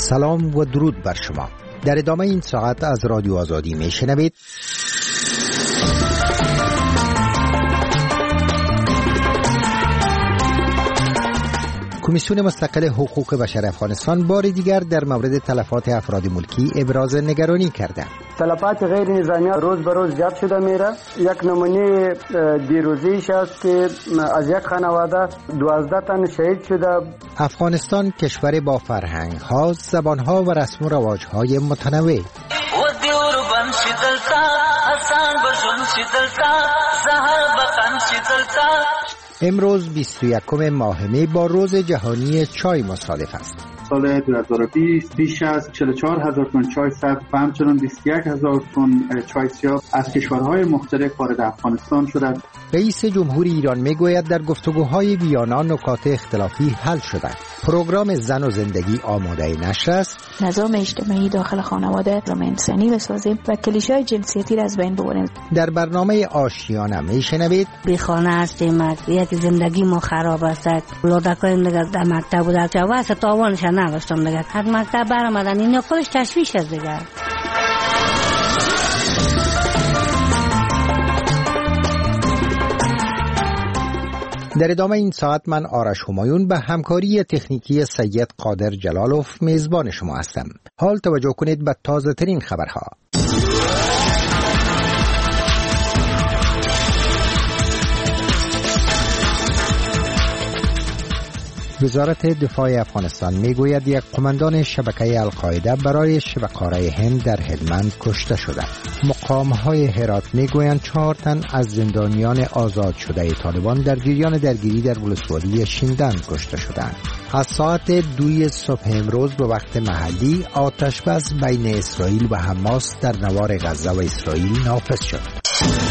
سلام و درود بر شما. در ادامه این ساعت از رادیو آزادی میشنوید کمیسیون مستقل حقوق بشر افغانستان بار دیگر در مورد تلفات افراد ملکی ابراز نگرانی کرده. تلفات غیر نظامی روز به روز زیاد شده میره. یک نمونه دیروزیش است که از یک خانواده 12 تن شهید شده. افغانستان کشور با فرهنگ ها، زبان ها و رسم و رواج های متنوع. امروز 21 ماه می با روز جهانی چای مصادف است. سال 2020 بیش از 44,000 تن چای سبز و همچنین 21,000 تن چای سیاه از کشورهای مختلف وارد افغانستان شده. رئیس جمهور ایران میگوید در گفتگوهای ویانا نکات اختلافی حل شده. پروگرام زن و زندگی آماده نشر است. نظام اجتماعی داخل خانواده را انسانی بسازیم و کلیشه‌های جنسیتی را از بین ببریم. در برنامه آشیانه میشنوید بی خانه هستیم، یک زندگی ما خراب است. لودکایم دیگه در مکتب بودن که واسه تاوانش نداشتم دیگه. از مکتب برآمدن این خودش تشویش است دیگه. در ادامه این ساعت من آرش همایون به همکاری تکنیکی سید قادر جلالوف میزبان شما هستم. حال توجه کنید به تازه ترین خبرها. وزارت دفاع افغانستان میگوید یک قماندان شبکه القاعده برای شب قاره هند در هلمند کشته شده. مقام‌های هرات میگویند 4 تن از زندانیان آزاد شده طالبان در جریان درگیری در ولسوالی شیندن کشته شدند. از ساعت 2 صبح امروز به وقت محلی آتش‌بس بین اسرائیل و حماس در نوار غزه و اسرائیل نافذ شد.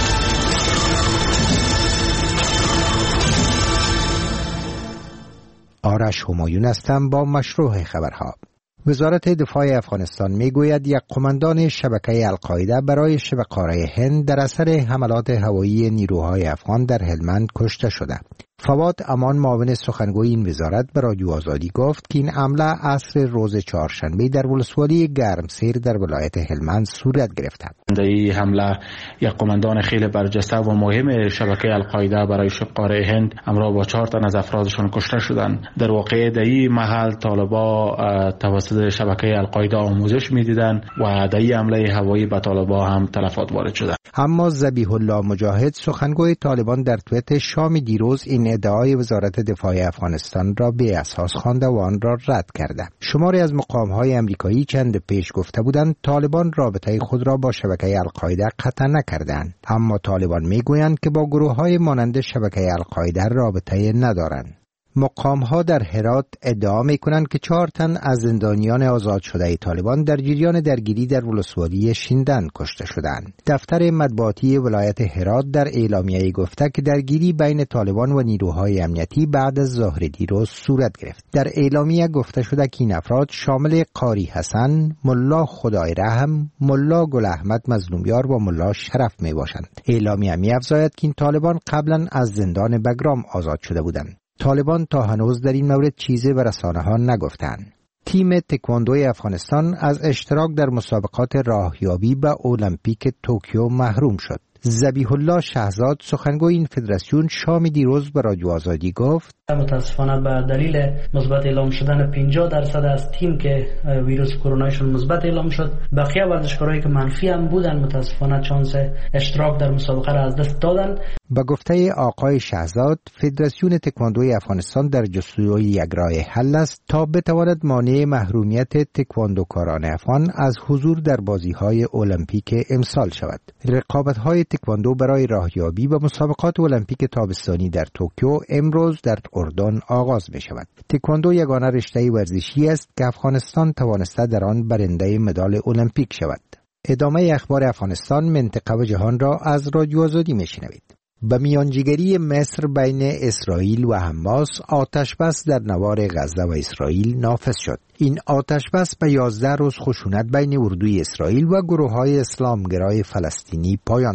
آرش همایون هستم با مشروع خبرها. وزارت دفاع افغانستان میگوید یک قماندان شبکه القاعده برای شب قاره هند در اثر حملات هوایی نیروهای افغان در هلمند کشته شده. فواد امان معاون سخنگوی این وزارت به رادیو آزادی گفت که این حمله عصر روز چهارشنبه در ولسوالی گرمسیر در ولایت هلمند صورت گرفت. در این حمله یک قماندان خیلی برجسته و مهم شبکه القاعده برای شب قاره هند همراه با 4 تن از افرادشان کشته شدند. در واقع در این محل طالبا توسط شبکه القاعده آموزش میدیدند و در این حمله هوایی به طالبا هم تلفات وارد شده. اما ذبیح الله مجاهد سخنگوی طالبان در توییت شام دیروز این ادعای وزارت دفاع افغانستان را بی اساس خوانده و آن را رد کرده. شماری از مقام‌های آمریکایی چند پیش گفته بودند طالبان رابطه خود را با شبکه القاعده قطع نکردند، اما طالبان میگویند که با گروه‌های مانند شبکه القاعده رابطه ندارند. مقام‌ها در هرات ادعا می‌کنند که 4 تن از زندانیان آزاد شده طالبان در جریان درگیری در ولسوالی شیندن کشته شدند. دفتر مطبوعاتی ولایت هرات در اعلامیه‌ای گفته که درگیری بین طالبان و نیروهای امنیتی بعد از ظهر دیروز صورت گرفت. در اعلامیه گفته شده که این افراد شامل قاری حسن، ملا خدای رحم، ملا گل احمد مظلومیار و ملا شرف میباشند. اعلامیه می‌افزاید که این طالبان قبلا از زندان بگرام آزاد شده بودند. طالبان تا هنوز در این مورد چیزی به رسانه‌ها نگفتند. تیم تکواندوی افغانستان از اشتراک در مسابقات راهیابی به المپیک توکیو محروم شد. ذبیح الله شهزاد سخنگوی این فدراسیون شام دیروز به رادیو آزادی گفت متاسفانه به دلیل مثبت اعلام شدن 50% از تیم که ویروس کرونایشون مثبت اعلام شد، بقیه ورزشکارایی که منفی هم بودن متاسفانه چانس اشتراک در مسابقه را از دست دادن. با گفته آقای شهزاد فدراسیون تکواندوی افغانستان در جستجوی یک راه حل است تا بتواند مانع محرومیت تکواندوکاران افغان از حضور در بازی‌های المپیک امسال شود. رقابت‌های تکواندو برای راهیابی به مسابقات المپیک تابستانی در توکیو امروز در اردن آغاز می شود. تکواندو یگانه رشته ورزشی است که افغانستان توانسته در آن برنده مدال المپیک شود. ادامه اخبار افغانستان، منطقه و جهان را از رادیو آزادی می شنوید. به میانجیگری مصر بین اسرائیل و حماس آتش‌بس در نوار غزه و اسرائیل نافذ شد. این آتش‌بس به 11 روز خشونت بین اردوی اسرائیل و گروه‌های اسلامگرای فلسطینی پایان داد.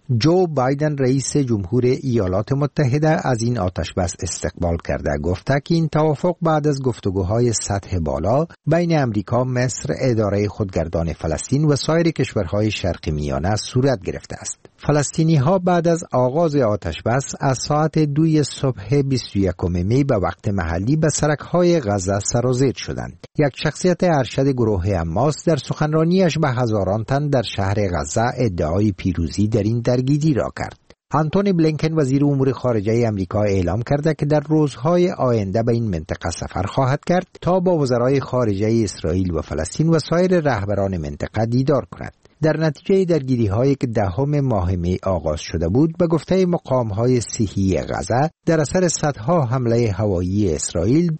جو بایدن رئیس جمهور ایالات متحده از این آتشبس استقبال کرده. گفته که این توافق بعد از گفتگوهای سطح بالا بین امریکا، مصر، اداره خودگردان فلسطین و سایر کشورهای شرق میانه صورت گرفته است. فلسطینی ها بعد از آغاز آتشبس از ساعت 2 صبح 21 می به وقت محلی به سرک‌های غزه سرازیر شدند. یک شخصیت ارشد گروه حماس در سخنرانیش به هزاران تن در شهر غزه ادعای پیروزی در این درگیری را کرد. آنتونی بلینکن وزیر امور خارجه آمریکا اعلام کرده که در روزهای آینده به این منطقه سفر خواهد کرد تا با وزرای خارجه اسرائیل و فلسطین و سایر رهبران منطقه دیدار کند. در نتیجه درگیری هایی که 10 ماه می آغاز شده بود، به گفته مقام های صحی غزه در اثر صدها حمله هوایی اسرائیل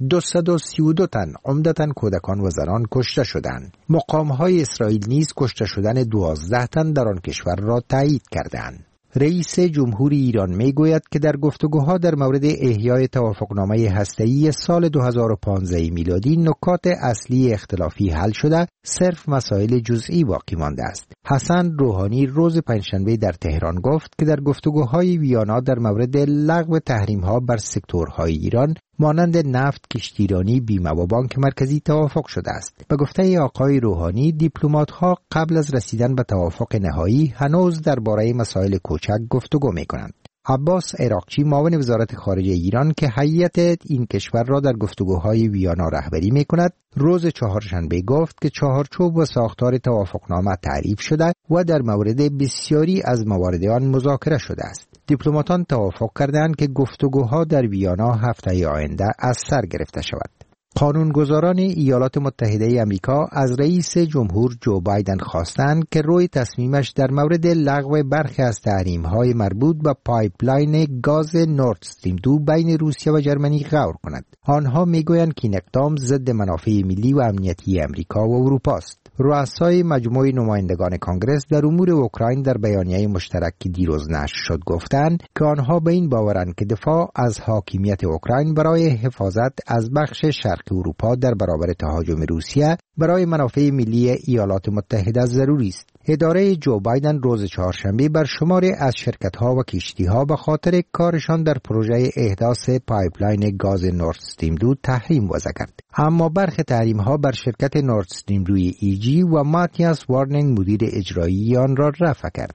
232 تن عمدتاً کودکان و زنان کشته شدند. مقام های اسرائیل نیز کشته شدن 12 تن در آن کشور را تایید کردند. رئیس جمهور ایران میگوید که در گفتگوها در مورد احیای توافقنامه هسته‌ای سال 2015 میلادی نکات اصلی اختلافی حل شده، صرف مسائل جزئی باقی مانده است. حسن روحانی روز پنجشنبه در تهران گفت که در گفتگوهای ویانا در مورد لغو تحریم‌ها بر سکتورهای ایران مانند نفت، کشتیرانی، بیمه و بانک مرکزی توافق شده است. به گفته آقای روحانی، دیپلمات‌ها قبل از رسیدن به توافق نهایی هنوز درباره مسائل کوچک گفتگو می‌کنند. عباس عراقچی معاون وزارت خارجه ایران که هیئت این کشور را در گفتگوهای ویانا رهبری می‌کند، روز چهارشنبه گفت که چهارچوب و ساختار توافقنامه تعریف شده و در مورد بسیاری از موارد آن مذاکره شده است. دیپلماتان توافق کردند که گفتگوها در ویانا هفته آینده از سر گرفته شود. قانونگذاران ایالات متحده آمریکا از رئیس جمهور جو بایدن خواستند که روی تصمیمش در مورد لغو برخی از تحریم‌های مربوط به پایپلاین گاز نورد استریم 2 بین روسیه و جرمنی غور کند. آنها میگویند که این اقدام ضد منافع ملی و امنیتی آمریکا و اروپا است. رؤسای مجموعه نمایندگان کانگرس در امور اوکراین در بیانیه مشترک که دیروز نشر شد گفتند که آنها به این باورند که دفاع از حاکمیت اوکراین برای حفاظت از بخش شرق اروپا در برابر تهاجم روسیه برای منافع ملی ایالات متحده ضروری است. اداره جو بایدن روز چهارشنبه بر شماری از شرکت‌ها و کشتی‌ها به خاطر کارشان در پروژه احداث پایپلاین گاز نورد استریم 2 تحریم وضع کرد. اما برخی تحریم‌ها بر شرکت نورد استریم 2 ایجی و ماتیاس وارنینگ مدیر اجرایی آن را رفع کرد.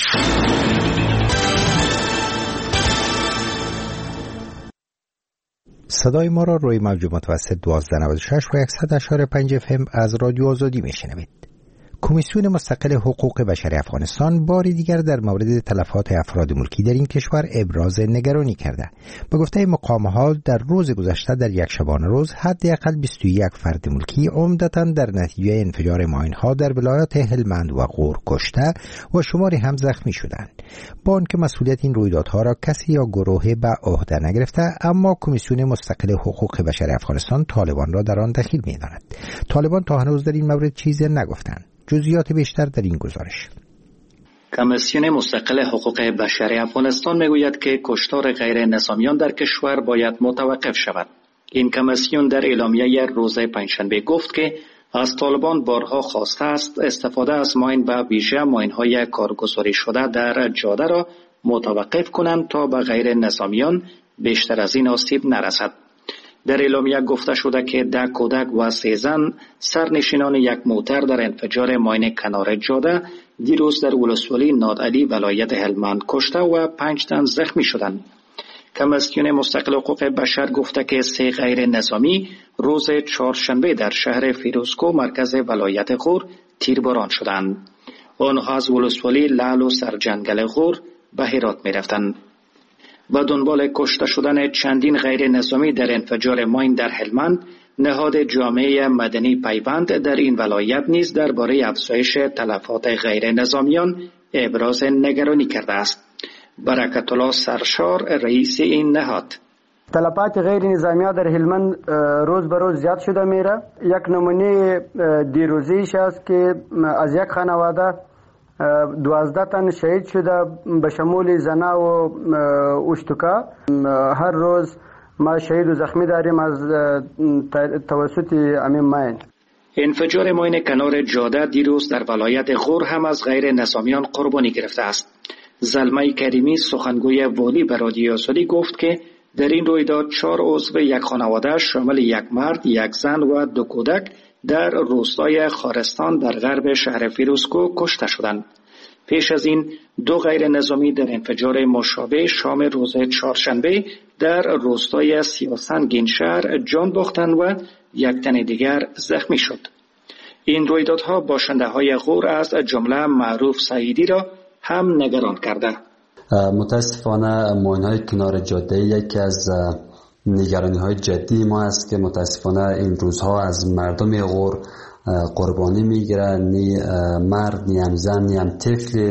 صدای ما را روی موج متوسط 1296 و 100.5 FM از رادیو آزادی میشنوید. کمیسیون مستقل حقوق بشر افغانستان باری دیگر در مورد تلفات افراد ملکی در این کشور ابراز نگرانی کرده. به گفته مقام‌ها در روز گذشته در یک شبانه روز حداقل 21 فرد ملکی عمدتاً در نتیجه انفجار ماین‌ها در ولایات هلمند و غور کشته و شماری هم زخمی شدند. با آنکه مسئولیت این رویدادها را کسی یا گروهی به عهده نگرفته، اما کمیسیون مستقل حقوق بشر افغانستان طالبان را در آن دخیل می‌داند. طالبان تا هنوز در این مورد چیزی نگفتند. جزئیات بیشتر در این گزارش. کمیسیون مستقل حقوق بشر افغانستان میگوید که کشتار غیر نظامیان در کشور باید متوقف شود. این کمیسیون در اعلامیه روز پنجشنبه گفت که از طالبان بارها خواسته است استفاده از ماین و ویژه ماین‌های کارگزاری شده در جاده را متوقف کنند تا به غیر نظامیان بیشتر از این آسیب نرسد. در اعلامیه گفته شده که 10 کودک و 3 زن سرنشینان یک موتر در انفجار ماین کنار جاده دیروز در ولسوالی نادعلی ولایت هلمند کشته و 5 تن زخمی شدند. کمیسیون مستقل حقوق بشر گفته که 3 غیر نظامی روز چهارشنبه در شهر فیروزکو مرکز ولایت غور تیرباران شدند. آنها از ولسوالی لعل و سرجنگل غور به هرات می رفتند. و دنبال کشته شدن چندین غیر نظامی در انفجار ماین در هلمند، نهاد جامعه مدنی پیوند در این ولایت نیز درباره افزایش تلفات غیر نظامیان ابراز نگرانی کرده است. برکت الله سرشار رئیس این نهاد: تلفات غیر نظامی در هلمند روز به روز زیاد شده میره. یک نمونه دیروزیش است که از یک خانواده 12 تن شهید شده به شمول زنا و اشتکا. هر روز ما شهید و زخمی داریم از توسط همین ماین. انفجار ماین کنار جاده دیروز در ولایت غور هم از غیر نظامیان قربانی گرفته است. زلمه کریمی سخنگوی والی به رادیو آزادی گفت که در این رویداد 4 عضو یک خانواده شامل یک مرد، یک زن و 2 کودک در روستای خارستان در غرب شهر فیروزکوه کشته شدند. پیش از این 2 غیر نظامی در انفجار مشابه شام روز چهارشنبه در روستای سیاسنگین شهر جان باختند و یک تن دیگر زخمی شد. این رویدادها باشنده های غور از جمله معروف سعیدی را هم نگران کرده. متاسفانه ماین‌های کنار جاده یکی از نگرانی‌های جدی ما است که متاسفانه این روزها از مردم غور قربانی میگیره، نی مرد، نی هم زن، نی هم طفل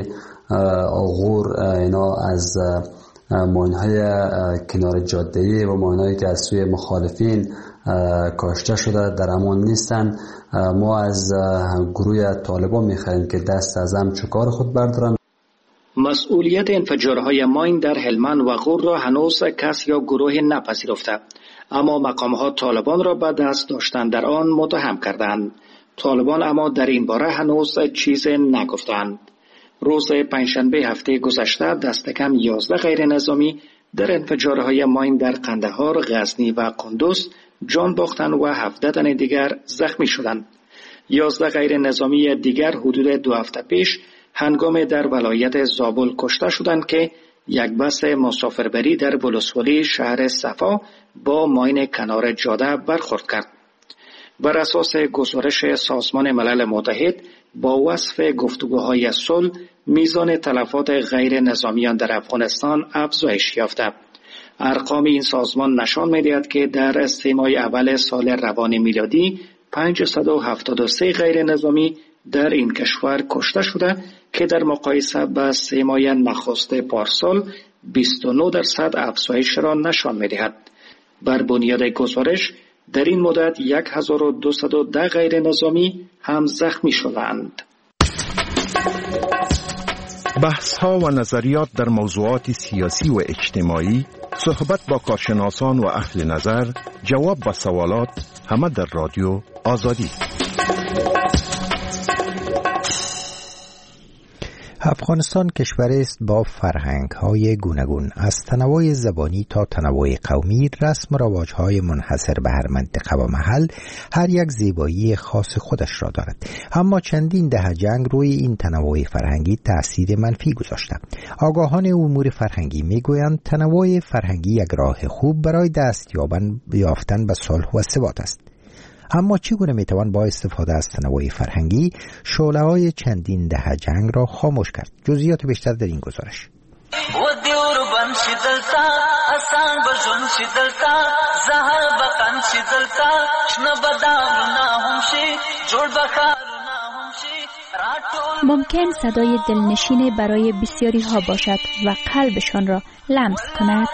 غور اینا از ماین‌های کنار جاده و ماین‌هایی که از سوی مخالفین کاشته شده در امان نیستند. ما از گروه طالبان می‌خواهیم که دست از همچو کار خود بردارند. مسئولیت انفجارهای ماین در هلمند و غور را هنوز کس یا گروه نپذیرفته، اما مقام‌ها طالبان را به دست داشتن در آن متهم کردند. طالبان اما در این باره هنوز چیز نگفتند. روز پنجشنبه هفته گذشته دست کم 11 غیر نظامی در انفجارهای ماین در قندهار، غزنی و قندوز جان باختند و 17 تن دیگر زخمی شدند. 11 غیر نظامی دیگر حدود 2 هفته پیش هنگام در ولایت زابل کشته شدند که یک بس مسافربری در بلوسولی شهر صفا با ماین کنار جاده برخورد کرد. بر اساس گزارش سازمان ملل متحد با وصف گفتگوهای صلح میزان تلفات غیر نظامیان در افغانستان افزایش یافته. ارقام این سازمان نشان می‌دهد که در 3 ماه اول سال روان میلادی 573 غیر نظامی در این کشور کشته شده که در مقایسه با 3 ماه نخست پارسال 29% افزایش را نشان می‌دهد. بر بنیاد گزارش در این مدت 1210 غیر نظامی هم زخمی شدند. بحث‌ها و نظریات در موضوعات سیاسی و اجتماعی، صحبت با کارشناسان و اهل نظر، جواب به سوالات، همه در رادیو آزادی. افغانستان کشوری است با فرهنگ‌های گوناگون، از تنوع زبانی تا تنوع قومی، رسم و رواج‌های منحصر به هر منطقه و محل، هر یک زیبایی خاص خودش را دارد. اما چندین دهه جنگ روی این تنوع فرهنگی تأثیر منفی گذاشته. آگاهان امور فرهنگی می‌گویند تنوع فرهنگی یک راه خوب برای دست یافتن به صلح و ثبات است. اما چگونه میتوان با استفاده از تنوع فرهنگی شعله‌های چندین دهه جنگ را خاموش کرد؟ جزئیات بیشتر در این گزارش. ممکن صدای دلنشین برای بسیاری ها باشد و قلبشان را لمس کند.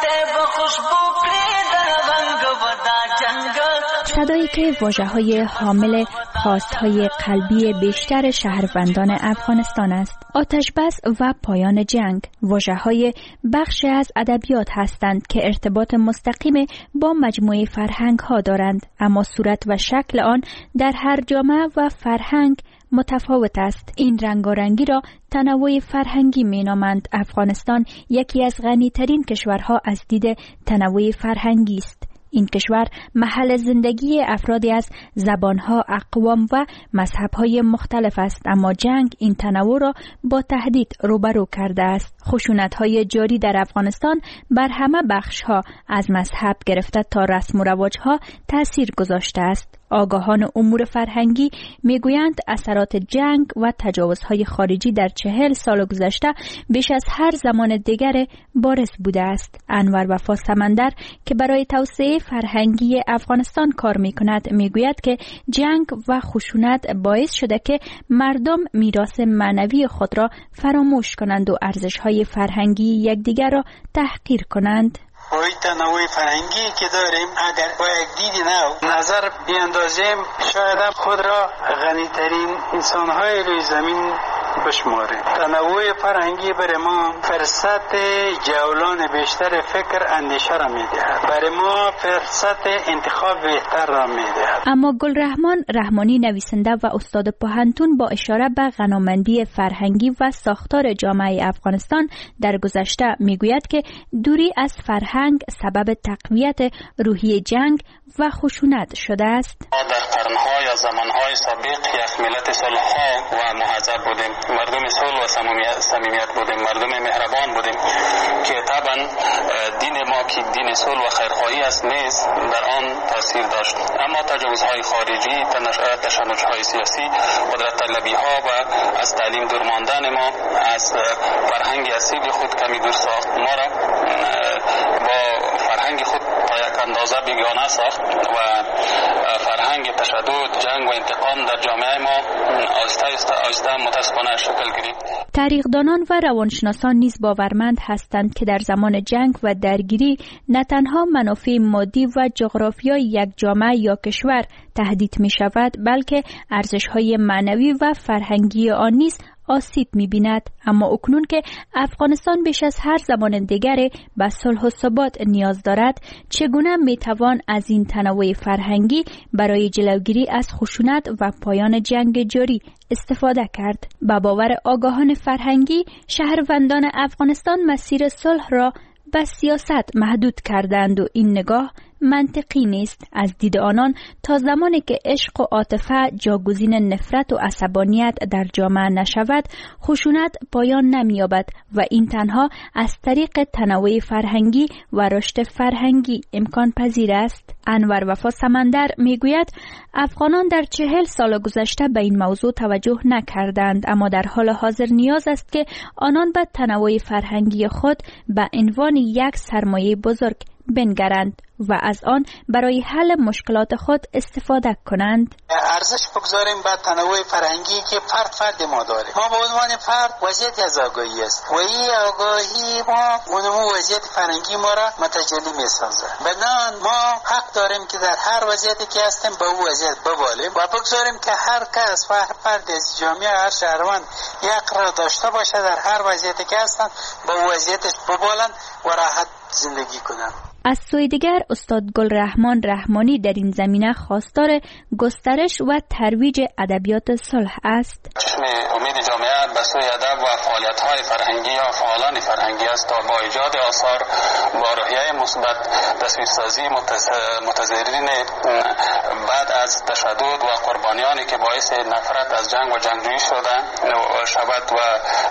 صدایی که واژه‌های حامل خواست‌های قلبی بیشتر شهروندان افغانستان است. آتش بس و پایان جنگ واژه‌های بخشی از ادبیات هستند که ارتباط مستقیم با مجموعه فرهنگ‌ها دارند، اما صورت و شکل آن در هر جامعه و فرهنگ متفاوت است. این رنگارنگی را تنوع فرهنگی می‌نامند. افغانستان یکی از غنی‌ترین کشورها از دید تنوع فرهنگی است. این کشور محل زندگی افرادی از زبانها، اقوام و مذهبهای مختلف است، اما جنگ این تنوع را با تهدید روبرو کرده است. خشونت‌های جاری در افغانستان بر همه بخش‌ها از مذهب گرفته تا رسم و رواج‌ها تأثیر گذاشته است. آگاهان امور فرهنگی میگویند اثرات جنگ و تجاوزهای خارجی در 40 سال گذشته بیش از هر زمان دیگر بارز بوده است. انور وفا سمندر که برای توسعه فرهنگی افغانستان کار میکند میگوید که جنگ و خشونت باعث شده که مردم میراث معنوی خود را فراموش کنند و ارزش‌های فرهنگی یکدیگر را تحقیر کنند. وی تنوع فرهنگی که داریم اگر با یک دید نو نظر بیاندازیم شاید خود را غنی‌ترین انسان‌های روی زمین بشماریم. تنوع فرهنگی برای ما فرصت جولان بیشتر فکر اندیشه را میدهد، برای ما فرصت انتخاب بهتر را میدهد. اما گلرحمان رحمانی نویسنده و استاد پوهنتون با اشاره به غنامندی فرهنگی و ساختار جامعه افغانستان در گذشته میگوید که دوری از فرهنگ سبب تقویت روحیه جنگ و خشونت شده است. ما در قرن‌ها یا زمان‌های سابق یک ملت صلح‌ها و مهذب بودیم، مردم صلح و صمیمیت بودیم، مردم مهربان بودیم که طبعا دین ما که دین صلح و خیرخواهی است نیز در آن تاثیر داشت. اما تجاوزهای خارجی، تشنج‌های سیاسی، قدرت طلبی‌ها و از تعلیم دور ماندن ما از فرهنگ اصیل خود کمی دور ساخت. ما را با فرهنگ خود تا یک اندازه بیگانه ساخت و فرهنگ تشدد، جنگ و انتقام در جامعه ما آهسته متاسفانه شکل گرفت. تاریخدانان و روانشناسان نیز باورمند هستند که در زمان جنگ و درگیری نه تنها منافع مادی و جغرافیایی یک جامعه یا کشور تهدید می شود، بلکه ارزش‌های معنوی و فرهنگی آن نیز آسیب می‌بیند. اما اکنون که افغانستان بیش از هر زمان دیگری به صلح و ثبات نیاز دارد، چگونه میتوان از این تنوع فرهنگی برای جلوگیری از خشونت و پایان جنگ جاری استفاده کرد؟ با باور آگاهان فرهنگی، شهروندان افغانستان مسیر صلح را به سیاست محدود کردند و این نگاه منطقی نیست. از دید آنان تا زمانی که عشق و عاطفه جاگزین نفرت و عصبانیت در جامعه نشود، خشونت پایان نمی‌یابد و این تنها از طریق تنوع فرهنگی و رشد فرهنگی امکان پذیر است. انور وفا سمندر میگوید افغانان در 40 سال گذشته به این موضوع توجه نکردند، اما در حال حاضر نیاز است که آنان به تنوع فرهنگی خود به عنوان یک سرمایه بزرگ بنگرند و از آن برای حل مشکلات خود استفاده کنند. ارزش بگذاریم به تنوع فرهنگی که فرد ما داره. ما به عنوان فرد وضعیت از آگاهی است و این آگاهی ما اونمو وضعیت فرهنگی ما را متجلی میسازه. بنابراین ما حق داریم که در هر وضعیتی که هستیم به اون وضعیت ببالیم و بگذاریم که هر کس و هر فرد از جامعه، هر شهروند یک را داشته باشه در هر وضعیتی که هستن به اون وضعیتش ببالن و راحت زندگی کنن. از سوی دیگر استاد گلرحمان رحمانی در این زمینه خواستار گسترش و ترویج ادبیات صلح است. چشم امید جامعه به سوی ادب و فعالیت‌های فرهنگی یا فعالان فرهنگی است تا با ایجاد آثار با روحیه مثبت، تصویرسازی متضررین بعد از تشدد و قربانیانی که باعث نفرت از جنگ و جنگجویی شود و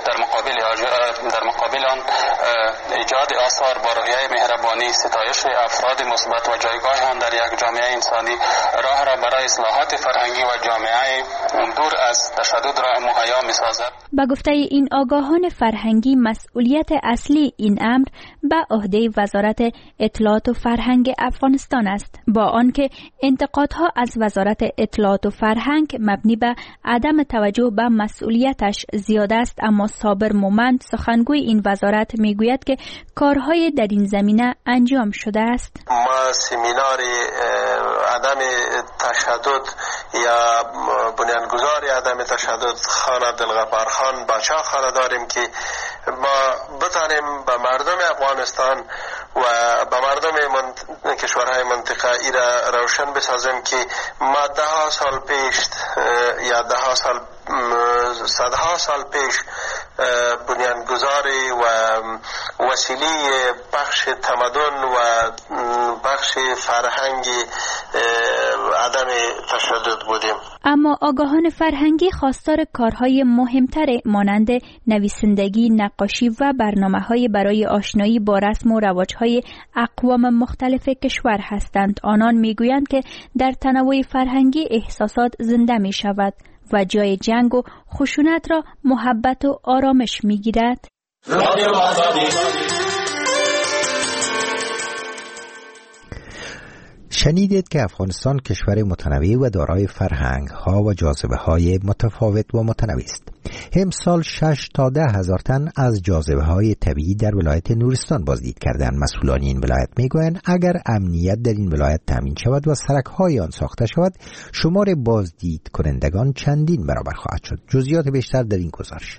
در مقابل آن ایجاد آثار با روحیه مهربانی، ستایش افراد مثبت و جایگاه آن در یک جامعه انسانی راه را برای اصلاحات فرهنگی و جامعه دور از تشدد را مهیا می‌سازد. با گفته این آگاهان فرهنگی، مسئولیت اصلی این امر به عهده وزارت اطلاعات و فرهنگ افغانستان است، با آنکه انتقادها از وزارت اطلاعات و فرهنگ مبنی به عدم توجه به مسئولیتش زیاد است. اما صابر مومند سخنگوی این وزارت میگوید که کارهای در این زمینه انجام شده است. ما سمینار عدم تشدد یا بنیانگذار عدم تشدد خان عبدالغفار خان باچا خانه داریم که ما بتانیم به مردم افغانستان و به مردم کشورهای منطقه ای را روشن بسازیم که ما ده سال پیش یا صدها سال پیش بنیانگذاری و وسیله بخش تمدن و بخش فرهنگی عدم تشدد بودیم. اما آگاهان فرهنگی خواستار کارهای مهمتر مانند نویسندگی، نقاشی و برنامه‌های برای آشنایی با رسم و رواج‌های اقوام مختلف کشور هستند. آنان میگویند که در تنوع فرهنگی احساسات زنده می شود و جای جنگ و خشونت را محبت و آرامش می گیرد. شنیدید که افغانستان کشور متنوع و دارای فرهنگ ها و جاذبه های متفاوت و متنوع است. امسال 6 تا 10 هزار تن از جاذبه‌های طبیعی در ولایت نورستان بازدید کردند. مسئولان این ولایت میگویند اگر امنیت در این ولایت تامین شود و سرک‌های آن ساخته شود، شمار بازدید کنندگان چندین برابر خواهد شد. جزئیات بیشتر در این گزارش.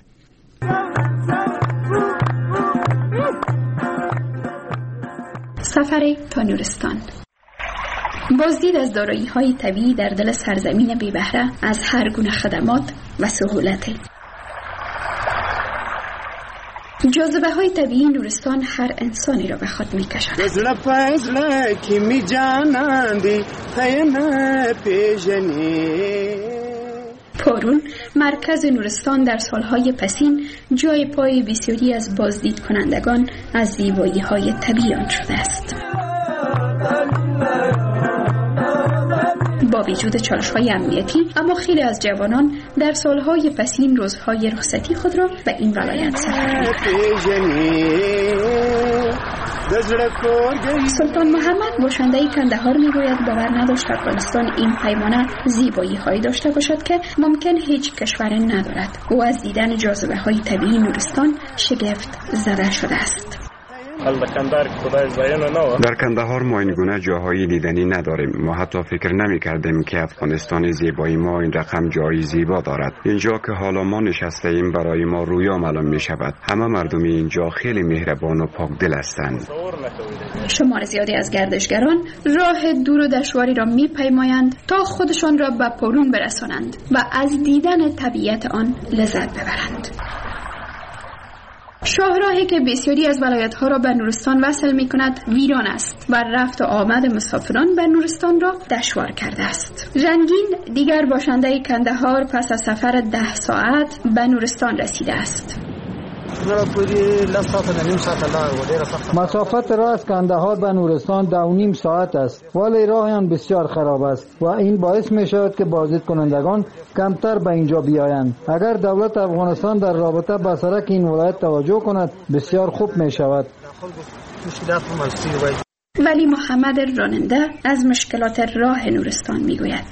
سفر تا نورستان. بازدید از دارایی‌های طبیعی در دل سرزمین بی بهره از هر گونه خدمات و سهولت. جاذبه‌های طبیعی نورستان هر انسانی را به خود می‌کشاند. پارون، مرکز نورستان، در سالهای پسین جای پای بسیاری از بازدید کنندگان از زیبایی‌های طبیعی آن شده است. با وجود چالش‌های امنیتی، اما خیلی از جوانان در سالهای پسین روزهای رخصتی خود را به این ولایت سفر می‌کنند. سلطان محمد باشنده کندهار میگوید باور نداشت افغانستان این پیمانه زیبایی‌هایی داشته باشد که ممکن هیچ کشور ندارد. او از دیدن جاذبه‌های طبیعی نورستان شگفت زده شده است. در کندهار ما این گونه جاهای دیدنی نداریم. ما حتی فکر نمی کردیم که افغانستان زیبایی ما این رقم جایی زیبا دارد. اینجا که حالا ما نشسته ایم برای ما رویا معلوم می شود. همه مردم اینجا خیلی مهربان و پاکدل هستند. شمار زیادی از گردشگران راه دور و دشواری را می پیمایند تا خودشان را به پارون برسانند و از دیدن طبیعت آن لذت ببرند. شاهراهی که بسیاری از ولایت‌ها را به نورستان وصل می‌کند ویران است و رفت و آمد مسافران به نورستان را دشوار کرده است. رنگین دیگر باشنده کندهار پس از سفر 10 ساعت به نورستان رسیده است. مسافت راه از کندهار به نورستان 2.5 ساعت است، ولی راه آن بسیار خراب است و این باعث می شود که بازدید کنندگان کمتر به اینجا بیایند. اگر دولت افغانستان در رابطه با سرک این ولایت توجه کند بسیار خوب می شود. ولی محمد راننده از مشکلات راه نورستان می گوید.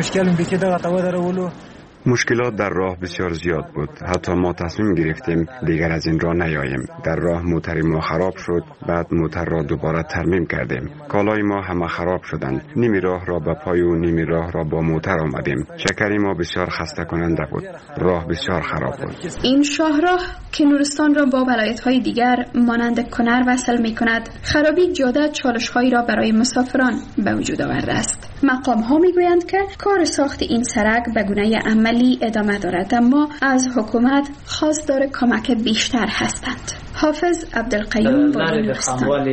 مشکلات در راه بسیار زیاد بود. حتی ما تصمیم گرفتیم دیگر از این راه نیاییم. در راه موتر ما خراب شد، بعد موتر را دوباره ترمیم کردیم. کالای ما همه خراب شدند. نیمی راه را به پای و نیمی راه را با موتر آمدیم. شکری ما بسیار خسته کننده بود. راه بسیار خراب بود. این شاهراه که نورستان را با ولایت‌های دیگر مانند کنر وصل می‌کند، خرابی جاده چالش‌هایی را برای مسافران به وجود آورده است. مقام‌ها می‌گویند که کار ساخت این سرک به گونه عملی ادامه دارد، اما از حکومت خواستار کمک بیشتر هستند. حافظ عبدالقیوم با نورستان.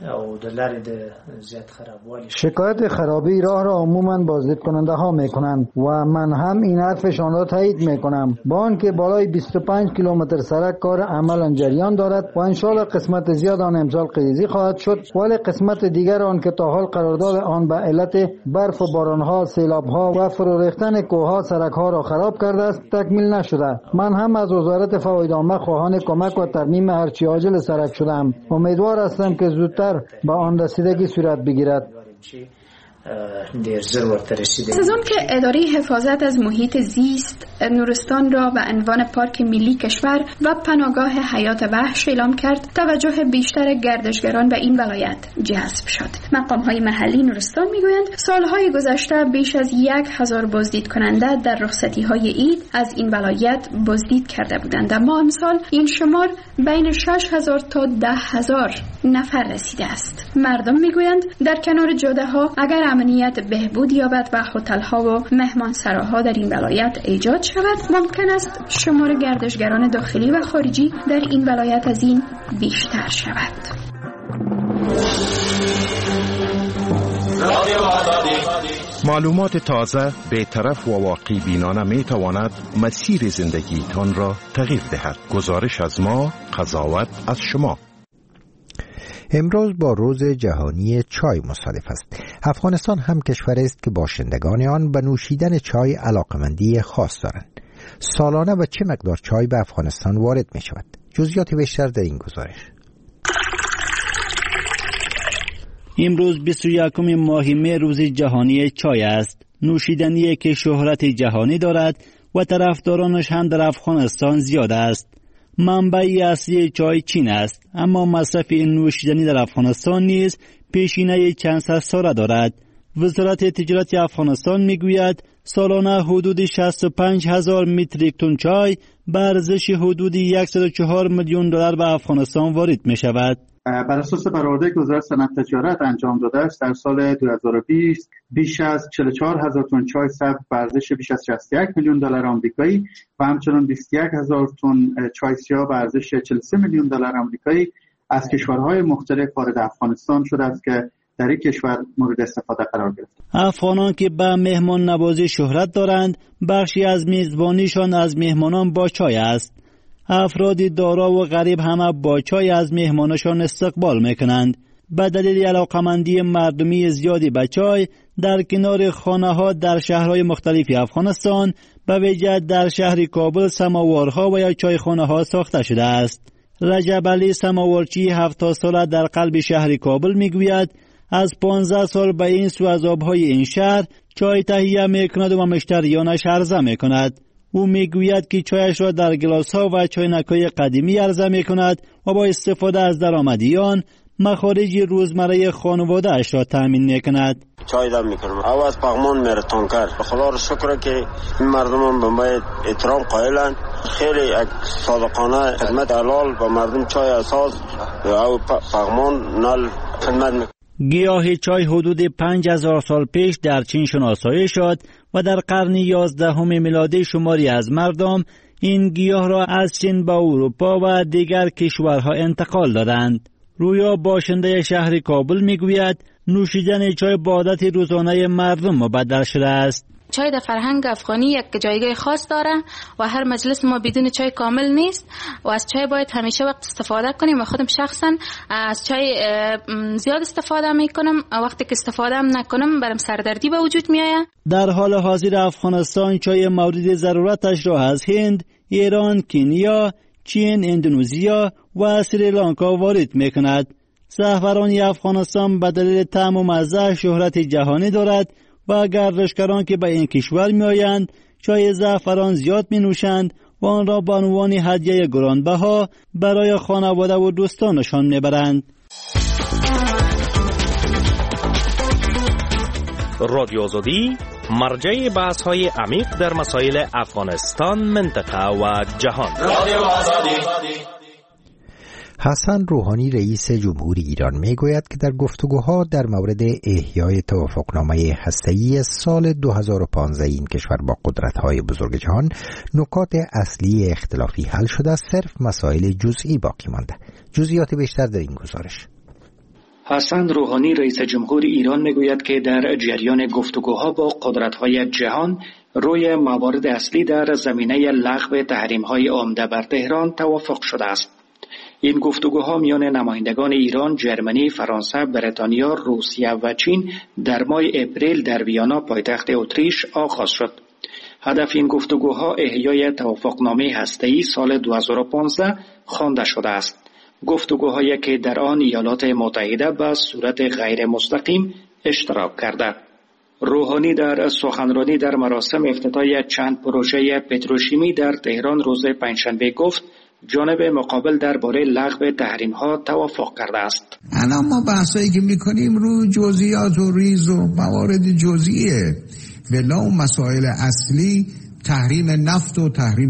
شکایت خرابی راه را عموماً بازدید کننده ها می کنند و من هم این حرفشان را تایید می کنم. با آنکه بالای 25 کیلومتر سرک کار عملاً جریان دارد و انشالله قسمت زیاد آن امسال قیزی خواهد شد، ولی قسمت دیگر آن که تا حال قرارداد آن به علت برف و بارانها، سیلابها و فرو ریختن کوهها سرکها را خراب کرده است تکمیل نشده. من هم از وزارت فوایدامه خواهان کمک و ترمیم هرچی عاجل سرک شدم. امیدوار هستم که زودتر به آن رسیدگی صورت بگیرد. از آن که اداره حفاظت از محیط زیست نورستان را به عنوان پارک ملی کشور و پناهگاه حیات وحش اعلام کرد، توجه بیشتر گردشگران به این ولایت جذب شد. مقام‌های محلی نورستان می‌گویند سالهای گذشته بیش از 1000 بازدید کننده در رخصتی‌های عید از این ولایت بازدید کرده بودند، اما امسال این شمار بین 6000 تا 10000 نفر رسیده است. مردم می‌گویند در کنار جاده‌ها اگر امنیت بهبود یابد و هتل‌ها و مهمانسراها در این ولایت ایجاد شود، ممکن است شمار گردشگران داخلی و خارجی در این ولایت از این بیشتر شود. معلومات تازه، بی‌طرف و واقعی بینانه می تواند مسیر زندگیتان را تغییر دهد. گزارش از ما، قضاوت از شما. امروز با روز جهانی چای مصادف است. افغانستان هم کشور است که باشندگان آن به نوشیدن چای علاقمندی خاص دارند. سالانه به چه مقدار چای به افغانستان وارد می شود؟ جزئیات بیشتر در این گزارش. امروز 21 ماه مه روز جهانی چای است. نوشیدنی که شهرت جهانی دارد و طرفدارانش هم در افغانستان زیاد است. منبع اصلی چای چین است، اما مصرف این نوشیدنی در افغانستان نیز پیشینه چند صد ساله دارد. وزارت تجارت افغانستان میگوید سالانه حدود 65,000 متریک تن چای به ارزش حدود 104 میلیون دلار به افغانستان وارد می شود. بر اساس برآورده‌ای که وزارت صنعت تجارت انجام داده است، در سال 2020 بیش از 44,000 تن چای ثبت به ارزش بیش از 61 میلیون دلار آمریکایی و همچنین 21,000 تن چای سیاه به ارزش 43 میلیون دلار آمریکایی از کشورهای مختلف وارد افغانستان شده است که در این کشور مورد استفاده قرار گرفت. افغانان که به مهمان نوازی شهرت دارند، بخشی از میزبانیشان از مهمانان با چای است. افراد دارا و غریب همه با چای از مهمانشان استقبال میکنند. به دلیل علاقمندی مردمی زیادی به چای، در کنار خانه ها در شهرهای مختلف افغانستان، به ویژه در شهر کابل سماوارها و یا چایخانه ها ساخته شده است. رجب علی سماوارچی 70 ساله در قلب شهر کابل میگوید از 15 سال به این سو از آبهای این شهر چای تهیه میکند و مشتریانش عرضه میکند. او میگوید که چایش را در گلاس‌ها و چاینک‌های قدیمی عرضه میکند و با استفاده از درآمدی آن مخارج روزمره خانواده‌اش را تامین میکند. چای دم میکنم او از پغمان میره تانکر. خدا رو شکر که این مردم به ما احترام قائلن. خیلی صادقانه خدمت حلال به مردم چای اساس او پغمان نال خدمت میکنه. گیاه چای حدود 5000 سال پیش در چین شناسایی شد و در قرن 11 میلادی شماری از مردم این گیاه را از چین به اروپا و دیگر کشورها انتقال دادند. رویا باشنده شهر کابل میگوید نوشیدن چای به عادت روزانه مردم مبدل شده است. چای در فرهنگ افغانی یک جایگاه خاص داره و هر مجلس ما بدون چای کامل نیست و از چای باید همیشه وقت استفاده کنیم و خودم شخصا از چای زیاد استفاده میکنم. وقتی که استفاده هم نکنم برام سردردی به وجود میآید. در حال حاضر افغانستان چای مورد ضرورتش را از هند، ایران، کنیا، چین، اندونزیا و سریلانکا وارد میکند. زعفران افغانستان به دلیل طعم و مزه شهرت جهانی دارد و گردشگران که به این کشور می آیند چای زعفران زیاد می نوشند و آن را به عنوان هدیه گرانبها برای خانواده و دوستانشان می برند. رادیو آزادی مرجع بحث های عمیق در مسائل افغانستان، منطقه و جهان. رادیو آزادی. حسن روحانی رئیس جمهوری ایران میگوید که در گفتگوها در مورد احیای توافقنامه هسته‌ای سال 2015 این کشور با قدرت‌های بزرگ جهان نکات اصلی اختلافی حل شده، صرف مسائل جزئی باقی مانده. جزئیات بیشتر در این گزارش. حسن روحانی رئیس جمهوری ایران میگوید که در جریان گفتگوها با قدرت‌های جهان روی موارد اصلی در زمینه لغو تحریم‌های عمده بر تهران توافق شده است. این گفتگوها میان نمایندگان ایران، جرمنی، فرانسه، بریتانیا، روسیه و چین در ماه اپریل در ویانا پایتخت اتریش آغاز شد. هدف این گفتگوها احیای توافقنامه هسته‌ای سال 2015 خوانده شده است. گفتگوهایی که در آن ایالات متحده به صورت غیر مستقیم اشتراک کرده. روحانی در سخنرانی در مراسم افتتاح چند پروژه پتروشیمی در تهران روز پنجشنبه گفت جانب مقابل درباره لغو تحریم‌ها توافق کرده است. الان ما بحثایی که می‌کنیم رو جزئیات و ریز و موارد جزئیه. ولی اون مسائل اصلی تحریم نفت و تحریم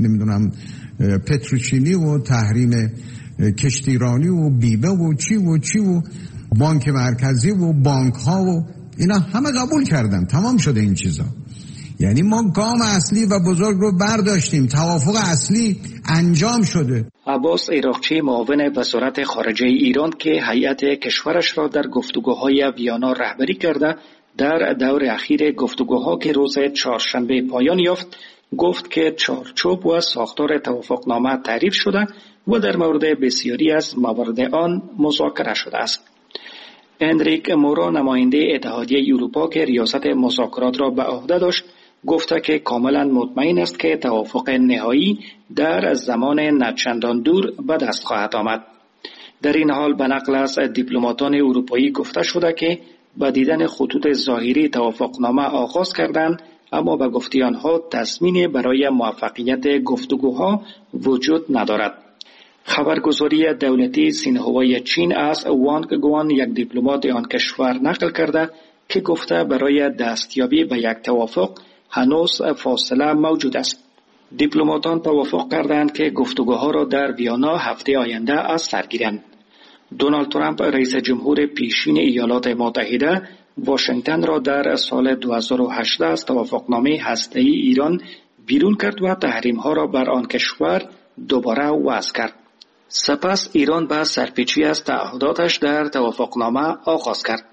پتروشیمی و تحریم کشتیرانی و بیمه و چی و بانک مرکزی و بانک‌ها و اینا همه قبول کردن. تمام شده این چیزا. یعنی ما گام اصلی و بزرگ رو برداشتیم، توافق اصلی انجام شده. عباس عراقچی معاون وزارت خارجه ایران که هیئت کشورش را در گفتگوهای ویانا رهبری کرده در دور اخیر گفتگوها که روز چهارشنبه پایان یافت گفت که چارچوب و ساختار توافقنامه تعریف شده و در مورد بسیاری از موارد آن مذاکره شده است. انریک مورا نماینده اتحادیه اروپا که ریاست مذاکرات را به عهده داشت گفته که کاملا مطمئن است که توافق نهایی در زمان نچندان دور به دست خواهد آمد. در این حال به نقل از دیپلماتان اروپایی گفته شده که با دیدن خطوط ظاهری توافقنامه آغاز کردند، اما به گفته آنها تصمیمی برای موفقیت گفتگوها وجود ندارد. خبرگزاری دولتی سینهوای چین از وانگ گوان یک دیپلمات آن کشور نقل کرده که گفته برای دستیابی به یک توافق هنوز فاصله موجود است. دیپلماتان توافق کردند که گفتگوها را در ویانا هفته آینده از سر گیرند. دونالد ترامپ رئیس جمهور پیشین ایالات متحده واشنگتن را در سال 2018 از توافقنامه هسته‌ای ایران بیرون کرد و تحریم‌ها را بر آن کشور دوباره وضع کرد. سپس ایران به سرپیچی از تعهداتش در توافقنامه آغاز کرد.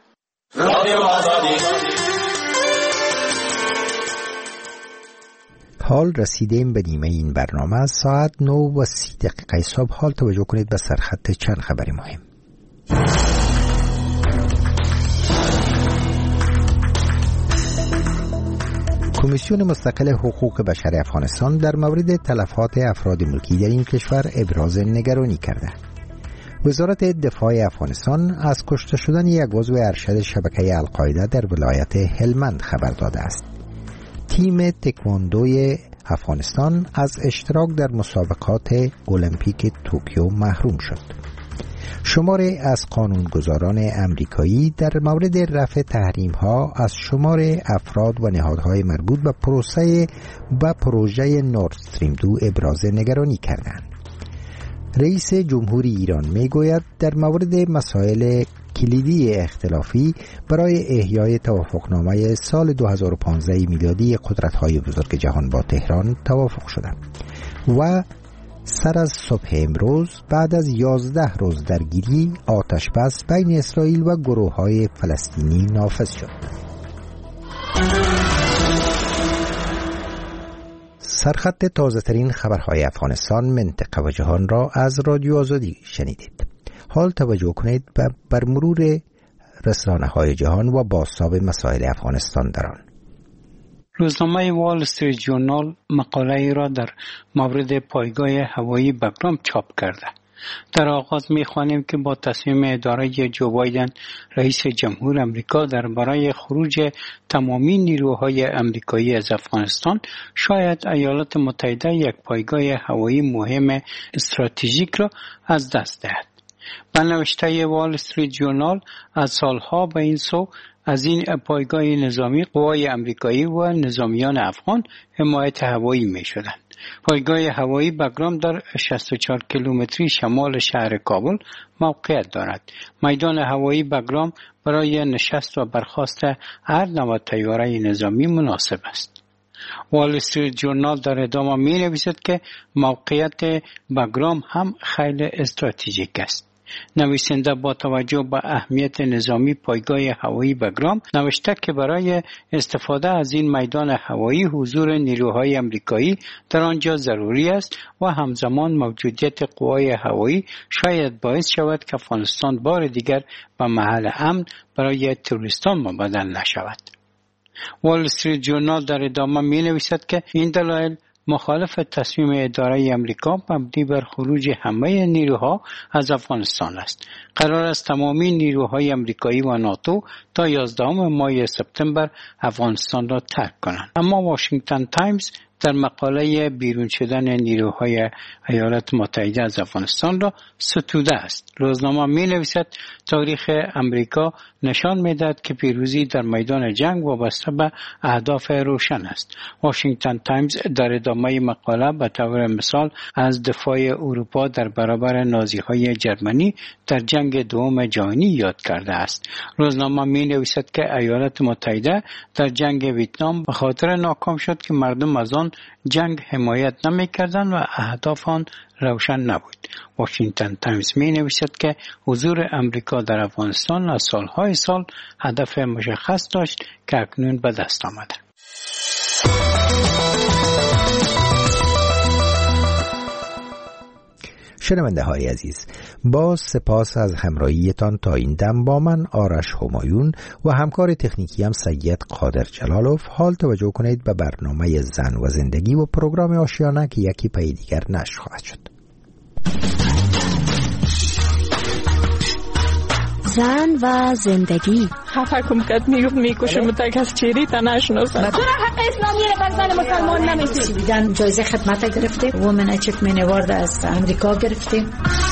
حال رسیدیم به نیمه این برنامه. ساعت 9:30 صبح. حال توجه کنید به سرخط چند خبر مهم. کمیسیون مستقل حقوق بشر افغانستان در مورد تلفات افراد ملکی در این کشور ابراز نگرانی کرده. وزارت دفاع افغانستان از کشته شدن یک عضو ارشد شبکه القاعده در ولایت هلمند خبر داده است. تیم تکواندوی افغانستان از اشتراک در مسابقات المپیک توکیو محروم شد. شماری از قانونگذاران امریکایی در مورد رفع تحریم‌ها از شمار افراد و نهادهای مربوط به پروژه نورد استریم 2 ابراز نگرانی کردند. رئیس جمهوری ایران میگوید در مورد مسائل کلیدی اختلافی برای احیای توافقنامه سال 2015 میلادی قدرت‌های بزرگ جهان با تهران توافق شده و سر از صبح امروز بعد از 11 روز درگیری آتش بس بین اسرائیل و گروه‌های فلسطینی نافذ شد. سرخط تازه‌ترین خبرهای افغانستان، منطقه و جهان را از رادیو آزادی شنیدید. حال توجه کنید بر مرور رسانه‌های جهان و بازتاب مسائل افغانستان در آن. روزنامه وال استریت جورنال مقاله ای را در مورد پایگاه هوایی بگرام چاپ کرده. در آغاز می‌خوانیم که با تصمیم اداره جو بایدن رئیس جمهور امریکا درباره خروج تمامی نیروهای امریکایی از افغانستان، شاید ایالات متحده یک پایگاه هوایی مهم استراتژیک را از دست دهد. به نوشته وال استریت جورنال از سالها به این سو از این پایگاه نظامی قوای امریکایی و نظامیان افغان حمایت هوایی می شدند. پایگاه هوایی بگرام در 64 کیلومتری شمال شهر کابل موقعیت دارد. میدان هوایی بگرام برای نشست و برخاست هر نوع طیاره نظامی مناسب است. وال استریت جورنال در ادامه می نویسد که موقعیت بگرام هم خیلی استراتژیک است. نویسنده با توجه به اهمیت نظامی پایگاه هوایی بگرام نوشته که برای استفاده از این میدان هوایی حضور نیروهای امریکایی در آنجا ضروری است و همزمان موجودیت قوای هوایی شاید باعث شود که افغانستان بار دیگر به محل امن برای تروریستان مبدل نشود. وال استریت جورنال در ادامه می نویسد که این دلایل مخالف تصمیم اداره امریکا مبنی بر خروج همه نیروها از افغانستان است. قرار است تمامی نیروهای امریکایی و ناتو تا 11 ماه سپتامبر افغانستان را ترک کنند. اما واشنگتن تایمز در مقاله بیرون شدن نیروهای ایالات متحده از افغانستان را ستوده است. روزنامه می نویسد تاریخ امریکا نشان می دهد که پیروزی در میدان جنگ وابسته به اهداف روشن است. واشنگتن تایمز در ادامه مقاله به طور مثال از دفاع اروپا در برابر نازیهای جرمنی در جنگ دوم جهانی یاد کرده است. روزنامه می نویسد که ایالات متحده در جنگ ویتنام به خاطر ناکام شد که مردم از آن جنگ حمایت نمی کردند و اهداف آن روشن نبود. واشنگتن تایمز می نویسد که حضور امریکا در افغانستان از سالهای سال هدف مشخص داشت که اکنون به دست آمده. شنونده های عزیز، با سپاس از همراهیتان تا این دم با من آرش همایون و همکار تکنیکی هم سید قادر جلالوف. حال توجه کنید به برنامه زن و زندگی و پروگرام آشیانه که یکی پی دیگر نشر خواهد شد. زن و زندگی خفه کم کرد میکشم تا کس چیری تا نشناسن. چرا حق اسلامی بر زن مسلمان نمیدید؟ دیدن جایزه خدمت گرفته، وومن اچیومنت اوارد از امریکا گرفته.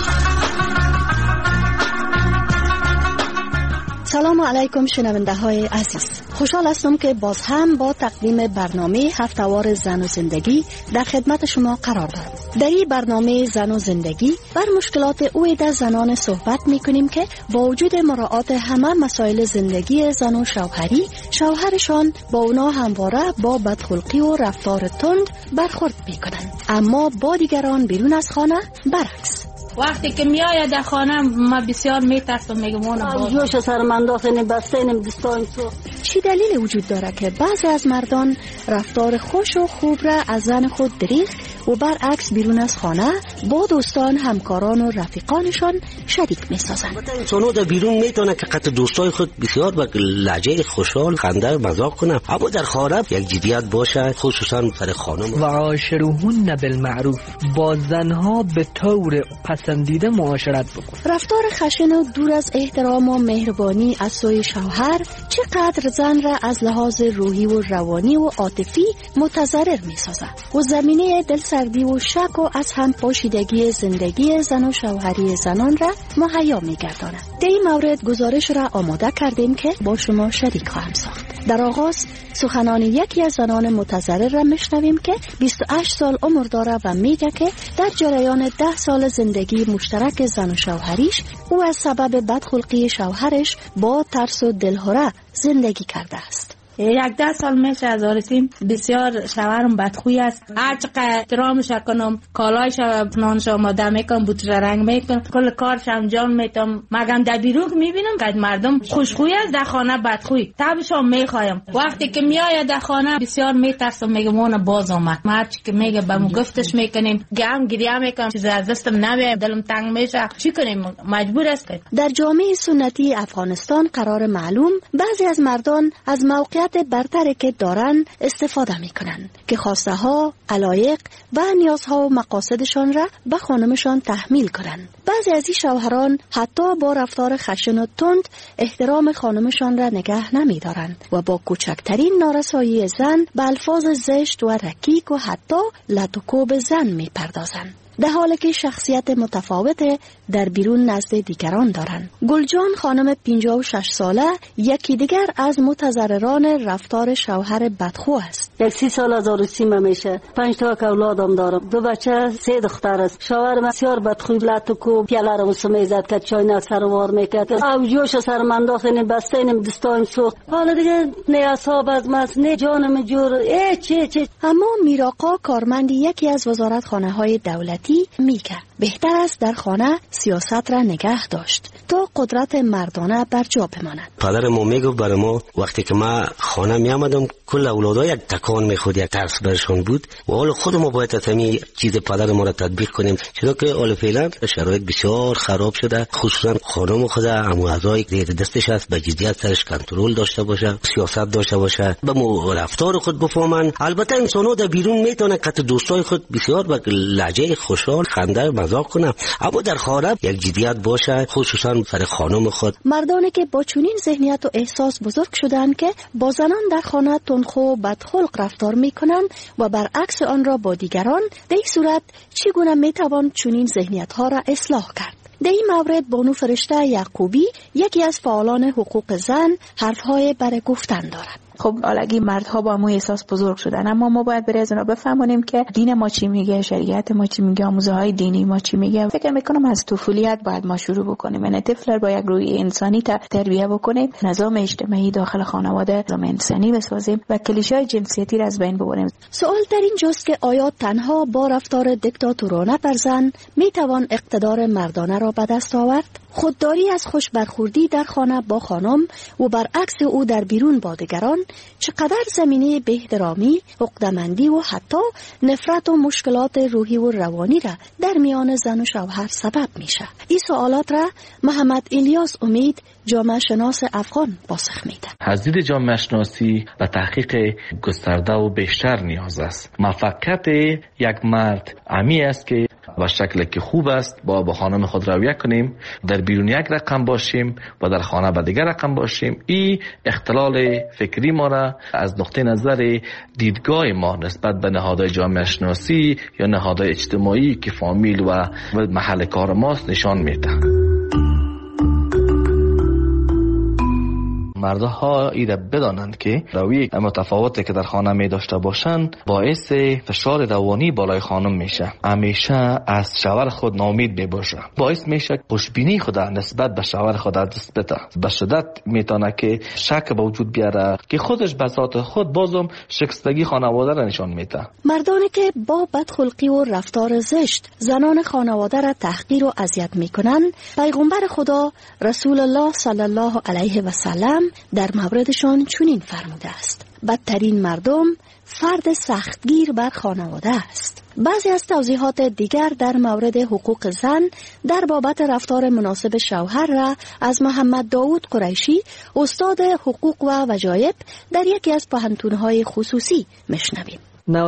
سلام علیکم شنونده های عزیز، خوشحال هستم که باز هم با تقدیم برنامه هفته‌وار زن و زندگی در خدمت شما قرار دارم. در این برنامه زن و زندگی بر مشکلات عده زنان صحبت می کنیم که با وجود مراعات همه مسائل زندگی زن و شوهری، شوهرشان با اونا همواره با بدخلقی و رفتار تند برخورد می کنند، اما با دیگران بیرون از خانه برعکس. وقتی که میآید در خانه ما بسیار میترسم، میگم اون جوش سر من داخل بستنم دستان تو. چی دلیل وجود داره که بعضی از مردان رفتار خوش و خوب را از زن خود دریغ و برعکس بیرون از خانه با دوستان، همکاران و رفیقانشان شریک میسازند؟ انسان‌ها در بیرون میتونه که قطع دوستای خود بسیار با لهجه خوشحال خنده مذاق کنه، اما در خانه یک جدیت باشه، خصوصا سر خانم. و عاشروهن بالمعروف، با زنها به طور پسندیده معاشرت بکن. رفتار خشن و دور از احترام و مهربانی از سوی شوهر چقدر زن را از لحاظ روحی و روانی و عاطفی متضرر میسازد و زمینه دلسردی و شک و از هم پاشیدگی زندگی زن و شوهری زنان را مهیا میگرداند. در این مورد گزارش را آماده کردیم که با شما شریک خواهم ساخت. در آغاز سخنان یکی از زنان متضرر را میشنویم که 28 سال عمر داره و میگه که در جریان 10 سال زندگی مشترک زن و شوهریش او از سبب بدخلقی شوهرش با ترس و دلهره زندگی کرده است. 10 سال میشه از آرسیم، بسیار شوهرم بدخوی است. هر چقدر احترامش کنم، کالایش نانش آماده میکنم، بوتش رنگ میکنم، کل کارش انجام میدم، مگم در بیرون میبینم که مردم خوشخوی است، در خانه بدخوی. تبشم میخوایم. وقتی که میآید در خانه بسیار میترسم، میگم اون باز آمد. هرچی که میگه بهم گفتش میکنیم، گم گریه میکنم، چیز از دستم نمیاد، دلم تنگ میشه. چی کنیم؟ مجبور است. در جامعه سنتی افغانستان قرار معلوم بعضی از مردان از موقعیت برتری که دارن استفاده میکنن که خواسته ها، علایق و نیازها و مقاصدشان را به خانمشان تحمیل کنن. بعضی از این شوهران حتی با رفتار خشن و تند احترام خانمشان را نگه نمیدارند و با کوچکترین نارسایی زن به الفاظ زشت و رکیک و حتی لطوکوب زن میپردازند، در حالی که شخصیت متفاوت در بیرون نزد دیگران دارند. گلجان خانم 56 ساله یکی دیگر از متضرران رفتار شوهر بدخو است. 30 سال از آرسیم میشه، 5 تا اولادم دارم، 2 بچه، 3 دختر است. شوهر بسیار بدخوی، لطوکو پیاله رو سمیزد که چاینک سروار میکرد، او جوش سر من داخل بستنم دستان سوخت. حالا دیگه نه اصحاب از مس نه جانم جور چه. اما میراقا کارمند یکی از وزارتخانه های دولتی میگه بهتر است در خانه سیاست را نگه داشت تا قدرت مردانه بر جا بماند. پدر ما میگفت برای ما وقتی که ما خانه میامدم کل اولادها یک تکان میخورد، یک ترس برشون بود و حال خود ما باید تمی چیز پدر ما را تطبیق کنیم، چرا که حال فعلا شرایط بسیار خراب شده، خصوصا خانم خود اموازای زیر دستش است، به جدیت سرش کنترل داشته باشه، سیاست داشته باشه، به مو رفتار خود بفهمن. البته انسان‌ها در بیرون میتونه که دوستای خود بسیار با لهجه خوشحال خنده مذاق کنه، اما در خانه یک جدیت باشه، خصوصا سر خانم خود. مردانی که با چنین ذهنیت و احساس بزرگ شدند که با زنان در خانه تندخو و بدخلق رفتار میکنند و برعکس آن را با دیگران، در این صورت چگونه میتوان چنین ذهنیت ها را اصلاح کرد؟ در این مورد بانو فرشته یعقوبی یکی از فعالان حقوق زن حرفهای برای گفتن دارد. خب الگی مردها با ما احساس بزرگ شدن، اما ما باید برای از اونا بفهمونیم که دین ما چی میگه، شریعت ما چی میگه، آموزه های دینی ما چی میگه. فکر میکنم از طفولیت باید ما شروع بکنیم، یعنی طفل با یک روی انسانی تربیت بکنیم، نظام اجتماعی داخل خانواده نظام انسانی بسازیم و کلیشه‌های جنسیتی را از بین ببریم. سوال در اینجاست که آیا تنها با رفتار دیکتاتورانه بر زن میتوان اقتدار مردانه را به دست آورد؟ خودداری از خوش برخوردی در خانه با خانم و برعکس او در بیرون با دیگران چقدر زمینه بی‌احترامی، عقده‌مندی و حتی نفرت و مشکلات روحی و روانی را در میان زن و شوهر سبب میشه؟ این سوالات را محمد الیاس امید جامعه شناس افغان پاسخ میده. از دید جامعه شناسی و تحقیق گسترده و بیشتر نیاز است. موفقیت یک مرد امی است که و شکلی که خوب است با خانم خود رویه کنیم، در بیرون یک رقم باشیم و در خانه به دیگر رقم باشیم. این اختلال فکری ما را از نقطه نظر دیدگاه ما نسبت به نهادهای جامعه شناسی یا نهادهای اجتماعی که فامیل و محل کار ماست نشان میده. مردها ایره بدانند که روی متفاوتی که در خانه می داشته باشند باعث فشار روانی بالای خانم میشه. همیشه از شوهر خود ناامید می باشه، باعث میشه خوشبینی خود نسبت به شوهر خود دست بده. به شدت میتونه که شک به وجود بیاره که خودش به ذات خود بازم شکستگی خانواده را نشان میده. مردانی که با بدخلقی و رفتار زشت زنان خانواده را تحقیر و اذیت میکنند، پیغمبر خدا رسول الله صلی الله علیه و سلم در موردشان چنین فرموده است: بدترین مردم فرد سختگیر بر خانواده است. بعضی از توضیحات دیگر در مورد حقوق زن در بابت رفتار مناسب شوهر را از محمد داود قریشی، استاد حقوق و وجایب در یکی از پوهنتون‌های خصوصی میشنویم.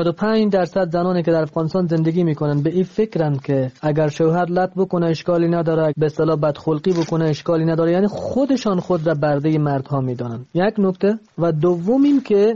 95% زنانی که در افغانستان زندگی میکنن به این فکرن که اگر شوهر لط بکنه اشکالی نداره، به اصطلاح بدخلقی بکنه اشکالی نداره، یعنی خودشان خود را برده مردها میدانن. یک نکته. و دوم این که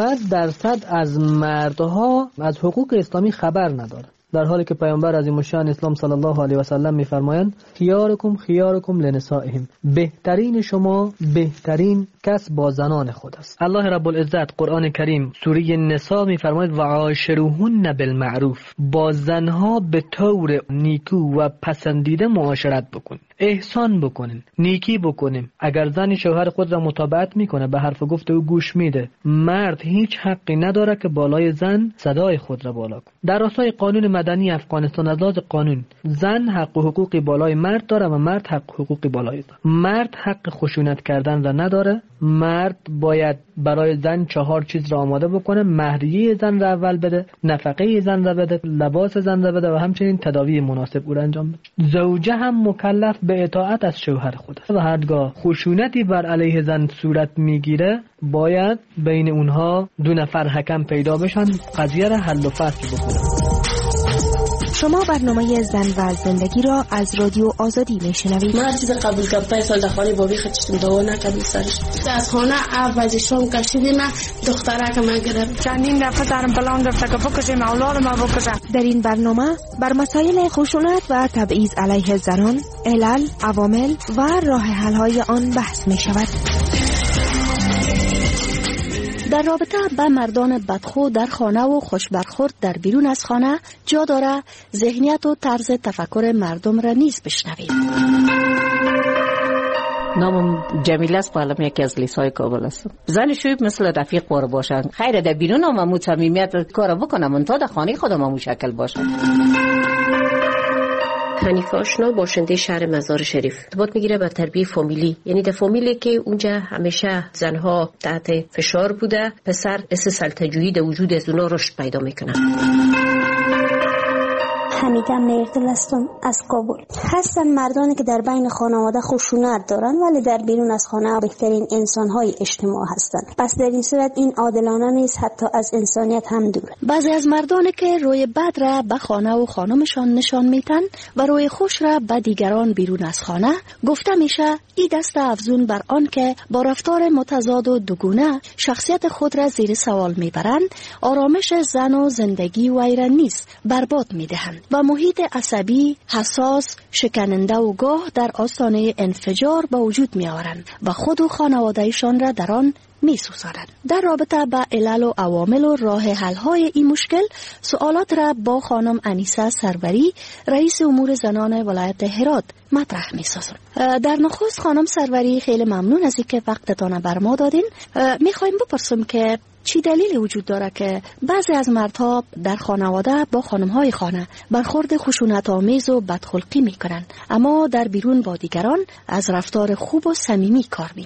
90% از مردها از حقوق اسلامی خبر نداره، در حالی که پیامبر عظیم‌الشأن اسلام صلی الله علیه و سلم میفرمایند خیارکم لنسائهم، بهترین شما بهترین کس با زنان خود است. الله رب العزت قرآن کریم سوره نساء میفرماید و عاشروهن بالمعروف، با زنها به طور نیکو و پسندیده معاشرت بکنید، احسان بکنین، نیکی بکنین. اگر زن شوهر خود را مطابقت میکنه، به حرف گفت او گوش میده، مرد هیچ حقی نداره که بالای زن صدای خود را بالا کنه. در راستای قانون مدنی افغانستان از لحاظ قانون زن حق و حقوقی بالای مرد داره و مرد حق و حقوقی بالای زن. مرد حق خشونت کردن را نداره. مرد باید برای زن 4 چیز را آماده بکنه: مهریه زن را اول بده، نفقه زن را بده، لباس زن را بده و همچنین تداوی مناسب او را انجام بده. زوجه هم مکلف به اطاعت از شوهر خود است و هرگاه خشونتی بر علیه زن صورت میگیره باید بین اونها 2 نفر حکم پیدا بشن، قضیه را حل و فصل بکنن. شما برنامه زن و زندگی را از رادیو آزادی میشنوید. من چیز قبول کردم 5 سال در خانه بابی خودم دوا نکردم سرش. از خانه اولشون کشیدیم دختره که من گرفتم. چندین دفعه درم پلان گرفته که بکشیم اولاد ما بکشم. در این برنامه بر مسائل خشونت و تبعیض علیه زنان، علل، عوامل و راه حل های آن بحث می شود. در رابطه با مردان بدخو در خانه و خوشبرخورد در بیرون از خانه جا داره ذهنیت و طرز تفکر مردم را نیز بشنوید. نامم جمیله است، بالام یکی از لیسای کابل است. زن شویب مثل رفیق بار باشن. خیره در بیرون هم امو صمیمیت کار بکنم، من تا در خانه خودم امو شکل باشم. حنیفه آشنا باشنده شهر مزار شریف. ارتباط میگیره به تربیه فامیلی، یعنی در فامیلی که اونجا همیشه زنها تحت فشار بوده، پسر حس سلطه‌جویی در وجود از اونا رشد پیدا میکنه. حمیده مردل هستم از کابل. هستن مردانی که در بین خانواده خشونت دارن ولی در بیرون از خانه بهترین انسان‌های اجتماع هستند. پس در این صورت این عادلانه نیست، حتی از انسانیت هم دوره. بعضی از مردانی که روی بد را به خانه و خانمشان نشان میتن و روی خوش را به دیگران بیرون از خانه، گفته میشه این دست افزون بر آن که با رفتار متضاد و دوگونه شخصیت خود را زیر سوال میبرند، آرامش زن و زندگی وی را نیز برباد میدهند و محیط عصبی، حساس، شکننده و گاه در آستانه انفجار به وجود می آورند و خود و خانوادهشان را در آن می سوزانند. در رابطه با علل و عوامل و راه حل های این مشکل سوالات را با خانم انیسه سروری، رئیس امور زنان ولایت هرات مطرح می سازم. در نخست خانم سروری خیلی ممنون از اینکه وقتتان بر ما دادین. می خواهیم بپرسیم که چی دلیلی وجود داره که بعضی از مردها در خانواده با خانم‌های خانه برخورد خشونت‌آمیز و بدخلقی می‌کنند، اما در بیرون با دیگران از رفتار خوب و صمیمی کار می‌گیرند؟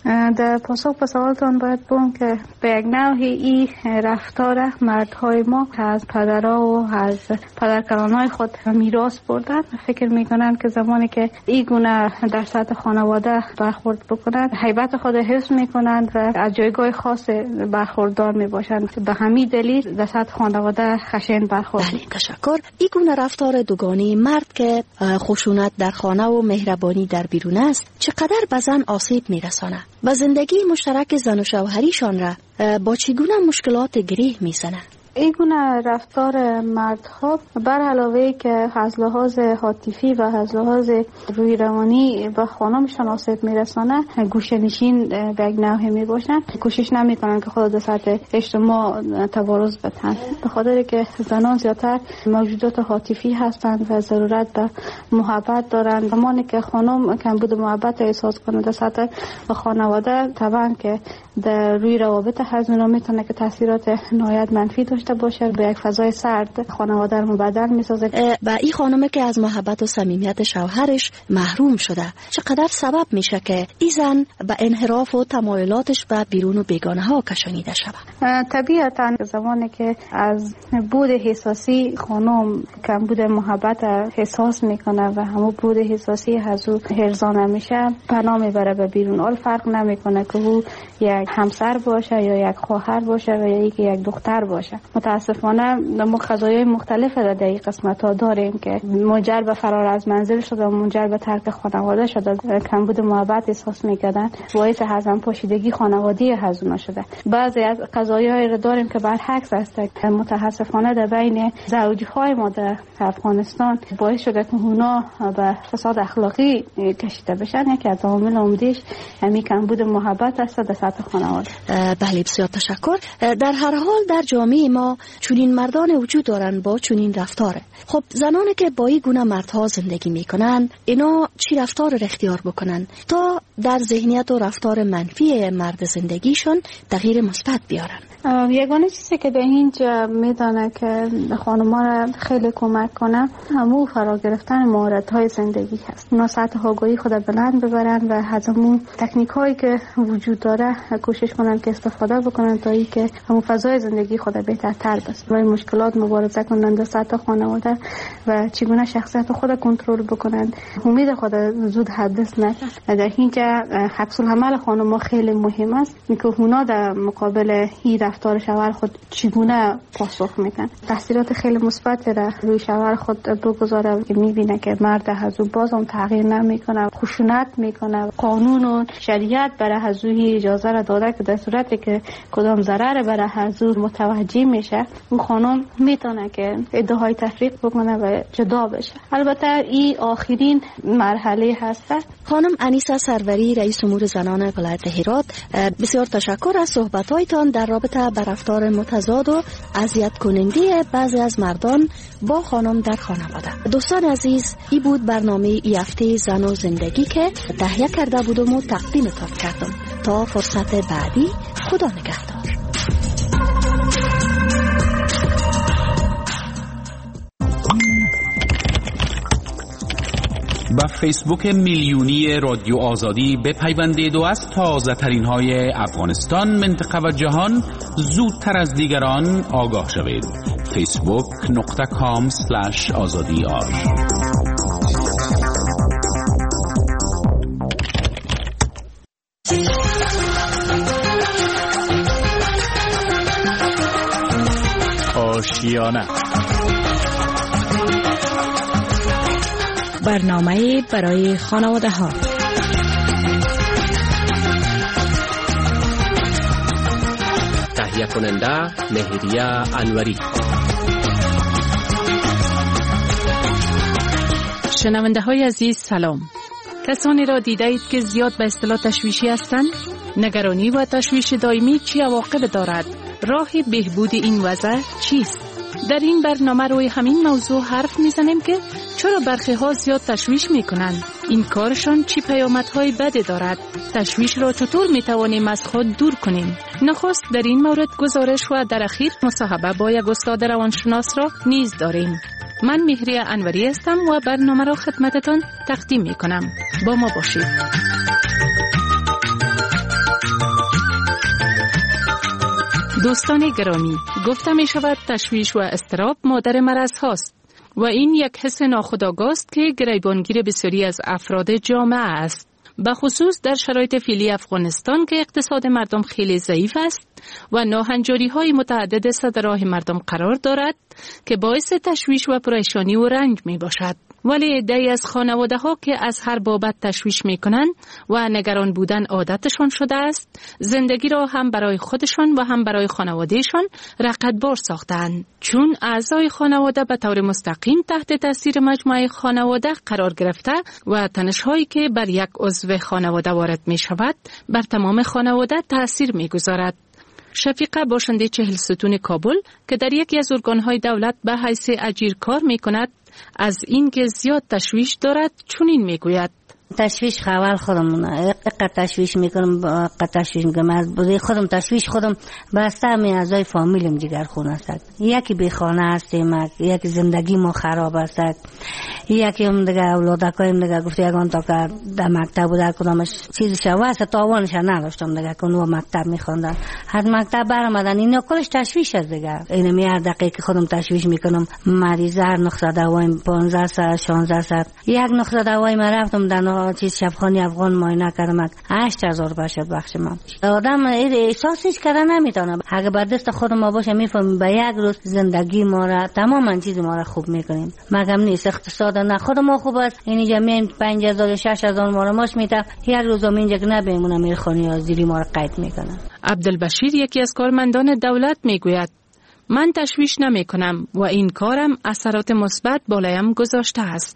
در پاسخ به سوالتان باید بگم که به یک نوعی این رفتار مردهای ما از پدرها و از پدرکلانهای خود میراث بردن. فکر میکنن که زمانی که این گونه در سطح خانواده برخورد بکنند هیبت خود حفظ میکنند و از جایگاه خاص برخوردار میباشند. به همین دلیل در سطح خانواده خشن برخورد. بله، تشکر. این گونه رفتار دوگانه مرد که خشونت در خانه و مهربانی در بیرون است چقدر به زن آسیب میرسانه و زندگی مشترک زن و شوهریشان را با چگونه مشکلات گره میزنه؟ این گونه رفتار مردها بر علاوه که از لحاظ عاطفی و از لحاظ روی روانی به خانمشان آسیب میرسانه، گوشه‌نشین به یک نوعی میباشن. کوشش نمیکنن که خود در سطح اجتماع تبارز بدن، به خاطر که زنان زیادتر موجودات عاطفی هستند و ضرورت به محبت دارند. زمانی که خانم کمبود محبت احساس کنه در سطح خانواده، طبعا که در روی روابط هزینه میتونه که تاثیرات نهایت منفی داشته باشه، به یک فضای سرد خانواده رو مبدل میسازه. و این خانم که از محبت و صمیمیت شوهرش محروم شده چقدر سبب میشه که این زن به انحراف و تمایلاتش به بیرون و بیگانه ها کشانیده شود؟ طبیعتا زمانی که از بود احساسی خانم کمبود محبت احساس میکنه و همون بود احساسی هزو هرزانه میشه، پناه میبره به بیرون. اول فرق نمیکنه که او یک همسر باشه یا یک خواهر باشه و یا یک دختر باشه. متاسفانه ما قضایای مختلف در این قسمت ها داریم که منجر به فرار از منزل شده و منجر به ترک خانواده شده، کمبود محبت احساس میکردن، باعث هضم پاشیدگی خانوادگی هزونا شده. بعضی از قضایایی رو داریم که برعکس است، متاسفانه در بین زوجهای ما در افغانستان باعث شده که اونا به فساد اخلاقی کشیده بشن. یکی از عوامل عمده‌اش همین کمبود محبت است در سطح خانواده. بله، بسیار تشکر. در هر حال در جامعه ما چنین مردان وجود دارن با چنین رفتاره. خب زنانی که با این گونه مردها زندگی میکنن اینا چی رفتار رو اختیار بکنن تا در ذهنیت و رفتار منفی مرد زندگیشون تغییر مثبت بیارن؟ یگانه چیزی که در اینجا میدانه که خانم‌ها را خیلی کمک کنه همون فرا گرفتن مهارت‌های زندگی هست. اونا سطح آگاهی خود بلند ببرن و از همون تکنیک‌هایی که وجود داره کوشش کنن که استفاده بکنن تا اینکه همون فضای زندگی خود بهترتر بشه. با مشکلات مبارزه کنن در سطح خانواده و چگونه شخصیت خود کنترل بکنن، امید خود زود حدث نکنه. در اینجا عکس العمل خانم‌ها خیلی مهم است که اونا در مقابل این رفتار شوهر خود چگونه پاسخ میدن. تاثیرات خیلی مثبت را روی شوهر خود بگذاره که میبینه که مرد هزو بازم تغییر نمیکنه، خشونت میکنه. قانون و شریعت برای هزوی اجازه را داده که در صورتی که کدام ضرر برای هزو متوجه میشه اون خانم میتونه که ادعای تفریق بکنه و جدا بشه. البته این آخرین مرحله هست. خانم انیسه سروری، رئیس امور زنان ولایت هرات، بسیار تشکر از صحبت‌هایتان در رابطه با رفتار متضاد و اذیت کننده بعضی از مردان با خانم در خانواده. دوستان عزیز، این بود برنامه ای هفته زن و زندگی که تهیه کرده بودم و تقدیمتان کردم. تا فرصت بعدی، خدا نگهدار. با فیسبوک میلیونی رادیو آزادی بپیوندید و از تازه ترین های افغانستان، منطقه و جهان زودتر از دیگران آگاه شوید. facebook.com/azadi.ir. آشیانه، برنامه برای خانواده ها. تهیه کننده مهریه انوری. شنونده های عزیز سلام. کسانی را دیدید که زیاد به اصطلاح تشویشی هستند؟ نگرانی و تشویش دائمی چی عواقب دارد؟ راه بهبود این وضع چیست؟ در این برنامه روی همین موضوع حرف میزنیم که چرا برخی ها زیاد تشویش میکنند؟ این کارشان چی پیامدهای بدی دارد؟ تشویش را چطور میتوانیم از خود دور کنیم؟ نخست در این مورد گزارش و در اخیر مصاحبه با یک استاد روانشناس را نیز داریم. من مهریه انوری هستم و برنامه را خدمتتان تقدیم میکنم. با ما باشید. دوستان گرامی، گفته می شود تشویش و اضطراب مادر مرض هاست و این یک حس ناخودآگاه است که گریبانگیر بسیاری از افراد جامعه است. به خصوص در شرایط فعلی افغانستان که اقتصاد مردم خیلی ضعیف است و ناهنجاری‌های متعدد سر راه مردم قرار دارد که باعث تشویش و پریشانی و رنج می باشد. ولی عده‌ای از خانواده‌ها که از هر بابت تشویش می‌کنند و نگران بودن عادتشان شده است، زندگی را هم برای خودشان و هم برای خانوادهشان رقتبار ساختند، چون اعضای خانواده به طور مستقیم تحت تاثیر مجموعه خانواده قرار گرفته و تنش‌هایی که بر یک عضو خانواده وارد می‌شود بر تمام خانواده تأثیر می‌گذارد. شفیقه باشنده 40 ستون کابل که در یکی از ارگان‌های دولت به حیث اجیر کار می‌کند، از این که زیاد تشویش دارد چنین میگوید: تشویش خوال خودمونه، تشویش میکنم، از بوده خودم تشویش خودم بسته می اعضای فامیلم جگر خون است. یکی بی خانه هستیم، یکی زندگی ما خراب است، یکی هم دیگه اولادکایم دیگه گفته یگان تا که در مکتب بود در کدامش چیزش واسه تاوانش نداشتم دیگه که اونو مکتب میخوندن، از مکتب برآمدن اینا کلش تشویش است دیگه. اینو می هر دقیقه خودم تشویش میکنم، مریض هر نقطه دوایم 15 ساعت 16 ساعت یک نقطه دوایم رفتم در چیز شفاخانه افغان معاینه کردم 8000 باشد بخش من. آدم احساسش کرده نمیتونه. اگه بر دست خود ما باشه میفهمیم به یک روز زندگی ما را تماما چیز ما را خوب میکنیم. مگم نیست اقتصاد نه خود ما خوب است، این جمعی 5000 6000 ما را ماش میته، یک روز هم اینجا نبیمونه میرخونی از دیری ما را قید میکنن. عبدالبشیر یکی از کارمندان دولت میگوید: من تشویش نمیکنم و این کارم اثرات مثبت بالایم گذاشته است.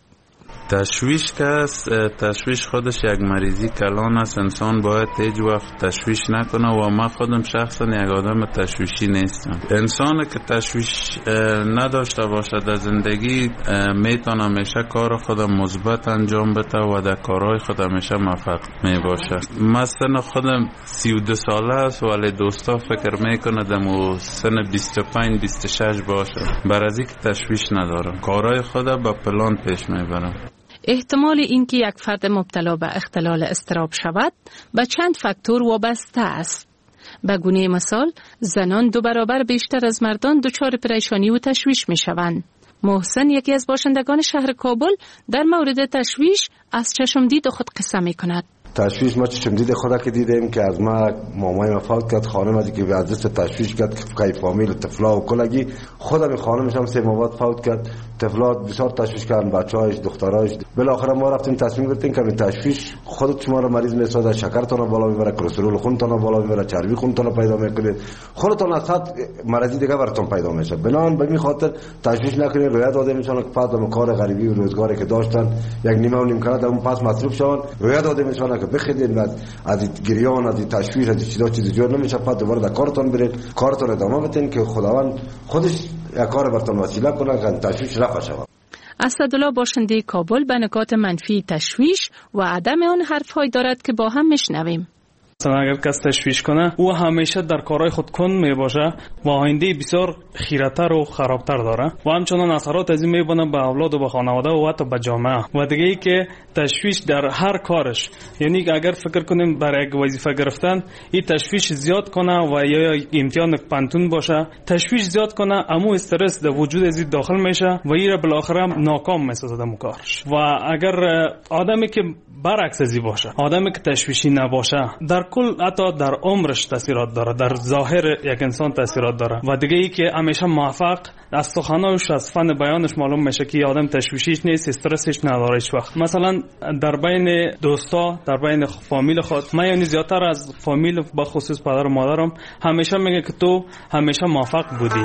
تشویش خودش یک مریضی کلان است. انسان باید هیچ وقت تشویش نکنه و من خودم شخصا یک آدم تشویشی نیستم. انسانی که تشویش نداشته باشه در زندگی میتونه همیشه کار خودم مثبت انجام بده و در کارهای خود همیشه موفق می باشه. من سن خودم 32 ساله است ولی دوستا فکر میکنه دمو سن 25 26 باشه. برای اینکه تشویش ندارم، کارهای خود به پلان پیش میبرم. احتمال اینکه یک فرد مبتلا به اختلال اضطراب شود به چند فاکتور وابسته است. به گونه مثال، زنان 2 برابر بیشتر از مردان دچار پریشانی و تشویش می شوند. محسن یکی از باشندگان شهر کابل در مورد تشویش از چشمدید خود قصه می کند. تشویش ما چشمدید خدا که دیدیم که از ما مامای ما فوت کرد، خانم از که از دست تشویش کرد که فامیل طفلا و کلگی خودم خانمش هم 3 ماه بعد فوت کرد. طفلات بسیار تشویش کردن، بچه‌هاش دخترهاش. بالاخره ما رفتیم تصمیم گرفتیم که تشویش خودت شما رو مریض میسازه، شکرتون بالا میبره، کلسترول خونتون بالا میبره، چربی خونتون پیدا میکنه، خودتون از صد مرضی دیگه براتون پیدا میشه. بنان به این خاطر تشویش نکنید. رویت داده میشن که پس به کار غریبی و روزگاری که داشتن یک نیمه و نیم کنه اون پس مصروف شون. رویت داده میشن که بخیدین از گریان از تشویش از چیزا جور نمیشه، پس دوباره در کارتون برید، کارتون ادامه بدین که خداوند خودش یک کار براتون وسیله کنه که تشویش رفع شود. اسدالله باشنده کابل به نکات منفی تشویش و عدم آن حرف‌هایی دارد که با هم میشنویم. مثلا اگر کس تشویش کنه او همیشه در کارهای خود کند می باشه و آینده بسیار خیره‌تر و خرابتر داره و همچنان اثرات از این میبونه به اولاد و به خانواده و حتی به جامعه. و دیگه ای که تشویش در هر کارش، یعنی اگر فکر کنیم برای یک وظیفه گرفتن این تشویش زیاد کنه و یا امتحان پانتون باشه، تشویش زیاد کنه امو استرس در وجود از داخل میشه و این بالاخره ناکام میسازه در کارش. و اگر آدمی که برعکس ازی باشه، آدمی که تشویشی نباشه، در کل حتی در عمرش تاثیرات داره، در ظاهر یک انسان تاثیرات داره. و دیگه ای که همیشه موفق از سخنانش از فن بیانش معلوم میشه که آدم تشویشیش نیست، استرسش نداره هیچ وقت. مثلا در بین دوستا، در بین فامیل خود، من یعنی زیادتر از فامیل به خصوص پدر و مادرم همیشه میگه که تو همیشه موفق بودی.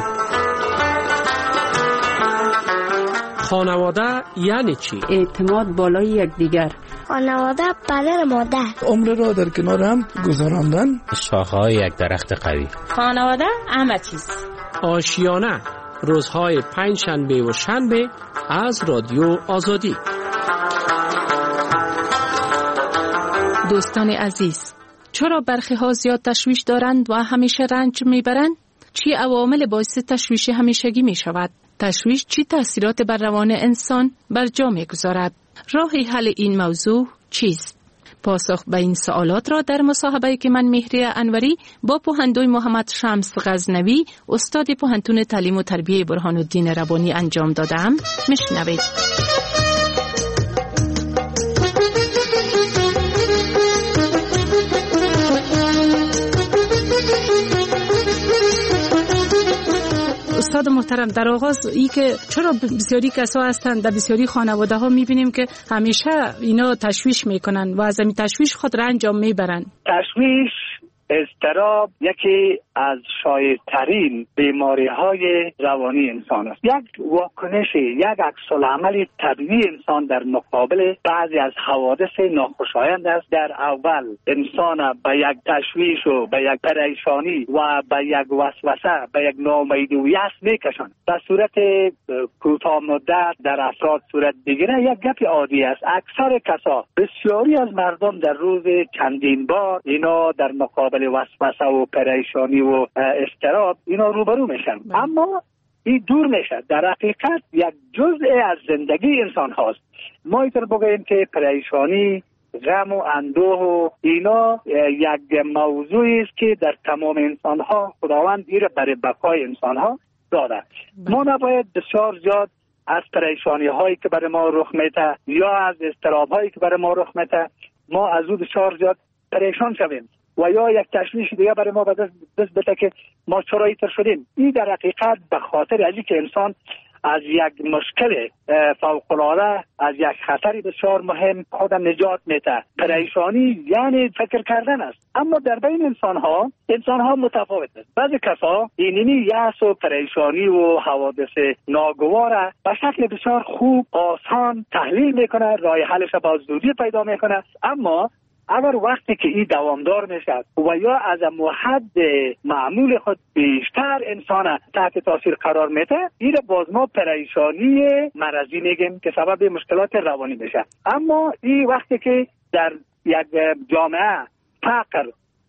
خانواده یعنی چی؟ اعتماد بالای یکدیگر. خانواده پدر مادر. عمر را در کنار هم گذراندن. شاخه‌های یک درخت قوی. خانواده همه چیز. آشیانه روزهای 5 شنبه و شنبه از رادیو آزادی. دوستان عزیز، چرا برخی ها زیاد تشویش دارند و همیشه رنج میبرند؟ چی عوامل باعث تشویش همیشگی می شود؟ تشویش چی تأثیرات بر روان انسان بر جا می‌گذارد؟ راه حل این موضوع چیست؟ پاسخ به این سوالات را در مصاحبه‌ای که من مهری انوری با پوهندوی محمد شمس غزنوی استاد پوهنتون تعلیم و تربیه برهان الدین ربانی انجام دادم میشنوید. استاد محترم، در آغاز ای که چرا بسیاری کسا هستند در بسیاری خانواده ها میبینیم که همیشه اینا تشویش میکنن و از این تشویش خود را انجام میبرن؟ تشویش، اضطراب یکی از شایع‌ترین بیماری‌های روانی انسان است. یک واکنش، یک عکس‌العمل طبیعی انسان در مقابل بعضی از حوادث ناخوشایند است. در اول انسان به یک تشویش و به یک پریشانی و به یک وسوسه، به یک ناامیدی و یأس میکشند. به صورت کوتاه مدت در افراد صورت بگیره یک گپ عادی است. اکثر کسا، بسیاری از مردم در روز چندین بار اینا در مقابل وسوسه و پریشانی و اضطراب اینا روبرو میشن، اما این دور میشه. در حقیقت یک جزء از زندگی انسان هاست. ما اینطور بگوییم که پریشانی، غم و اندوه و اینا یک موضوعی است که در تمام انسان ها خداوند ایره برای بقای انسان ها داده. ما نباید بسیار زیاد از پریشانی هایی که برای ما رخ میده یا از اضطراب هایی که برای ما رخ میده ما از او بسیار زیاد پریشان شویم و یا یک تشویش دیگه برای ما دست بده که ما چرا اینطور شدیم. این در حقیقت به خاطر ازی که انسان از یک مشکل فوق‌العاده، از یک خطری بسیار مهم خود نجات میده. پریشانی یعنی فکر کردن است، اما در بین انسان ها متفاوت است. بعضی کسا اینی یأس و پریشانی و حوادث ناگوار به شکل بسیار خوب، آسان تحلیل میکنه، راه حلش با زودی پیدا میکنه، اما اگر وقتی که این دوامدار میشه و یا از حد معمول خود بیشتر انسان تحت تاثیر قرار میده، این باز ما پریشانی مرضی میگیم که سبب مشکلات روانی میشه. اما این وقتی که در یک جامعه فقر،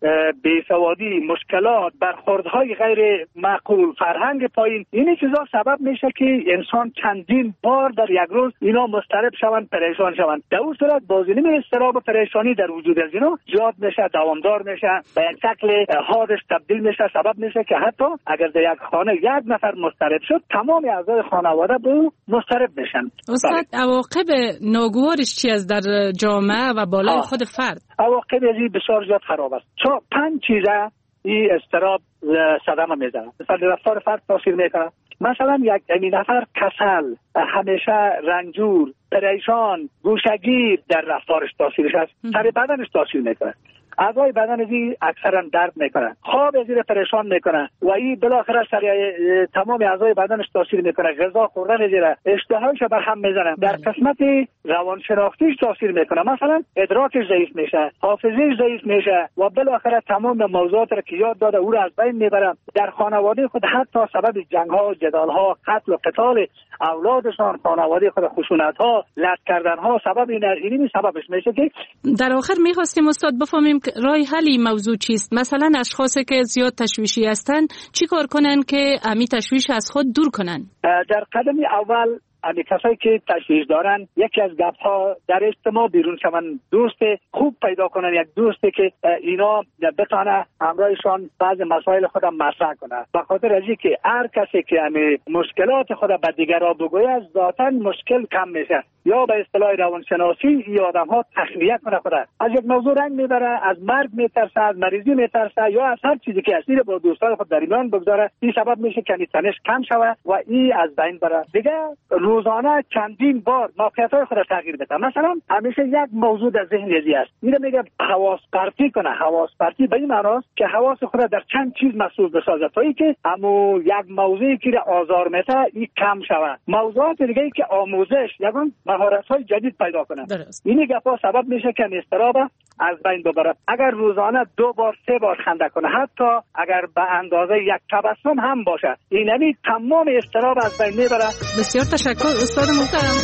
بیسوادی، مشکلات، برخوردهای غیر معقول، فرهنگ پایین، این چیزا سبب میشه که انسان چندین بار در یک روز اینا مضطرب شوند، پریشان شوند. در اون صورت بازینی اضطراب و پریشانی در وجود از اینا زیاد میشه، دوامدار میشه، به یک شکل حادث تبدیل میشه، سبب میشه که حتی اگر در یک خانه یک نفر مضطرب شد، تمام اعضای خانواده به او مضطرب میشن. استاد، عواقب ناگوارش چی است در جامعه و بالای خود فرد؟ عواقب ازی بسیار زیاد خراب است. 5 چیزه این اضطراب صدمه میزنه. مثلا رفتار فرد تاثیر میکنه. مثلا یک نفر کسل، همیشه رنجور، پریشان، گوشگیر در رفتارش تاثیرش هست. سر بدنش تاثیر میکنه. اعضای بدن ازی اکثرا درد میکنه، خواب ازی پریشان میکنه و این بالاخره سر تمام اعضای بدنش تاثیر میکنه. غذا خوردن ازی اشتهایش بر هم میزنه. در قسمت روانشناختیش تاثیر میکنه. مثلا ادراکش ضعیف میشه، حافظه‌اش ضعیف میشه و بالاخره تمام موضوعات را که یاد داده او را از بین میبره. در خانواده خود حتی سبب جنگ ها، جدال ها، قتل و قتال اولادشان، خانواده خود خشونت ها، لط کردن ها، سبب اینی سببش میشه. که در آخر میخواستیم استاد بفهمیم راه حل این موضوع چیست. مثلا اشخاصی که زیاد تشویشی هستند چی کار کنن که امی تشویش از خود دور کنن؟ در قدم اول امی کسایی که تشویش دارن، یکی از گپ ها در اجتماع بیرون شون، دوست خوب پیدا کنن، یک دوستی که اینا بتونه همراهشان بعض مسائل خود مطرح کنه. به خاطر ازی که هر کسی که امی مشکلات خود به دیگران بگوید ذاتاً مشکل کم میشه. یا به اصطلاح روانشناسی این آدم ها تخلیه کنه خود از یک موضوع رنگ میبره، از مرگ میترسه، از مریضی میترسه یا از هر چیزی که اسیر با دوستان خود در ایمان بگذاره. این سبب میشه که تنش کم شوه و این از بین بره. دیگه روزانه چندین بار موقعیت‌های خود را تغییر بده. مثلا همیشه یک موضوع در ذهن ازی است، میره میگه حواس پرتی کنه. حواس پرتی به این معناست که حواس خود را در چند چیز مسئول بسازه تا اینکه همو یک موضوعی که آزار میده این کم شوه. موضوعات دیگه که آموزش یگان مهارت‌های جدید پیدا کنه. این گپا سبب میشه که اضطراب از بین ببره. اگر روزانه 2 بار 3 بار خنده کنه، حتی اگر به اندازه یک تبسم هم باشه، اینمی تمام اضطراب از بین میبره. بسیار تشکر استاد محترم.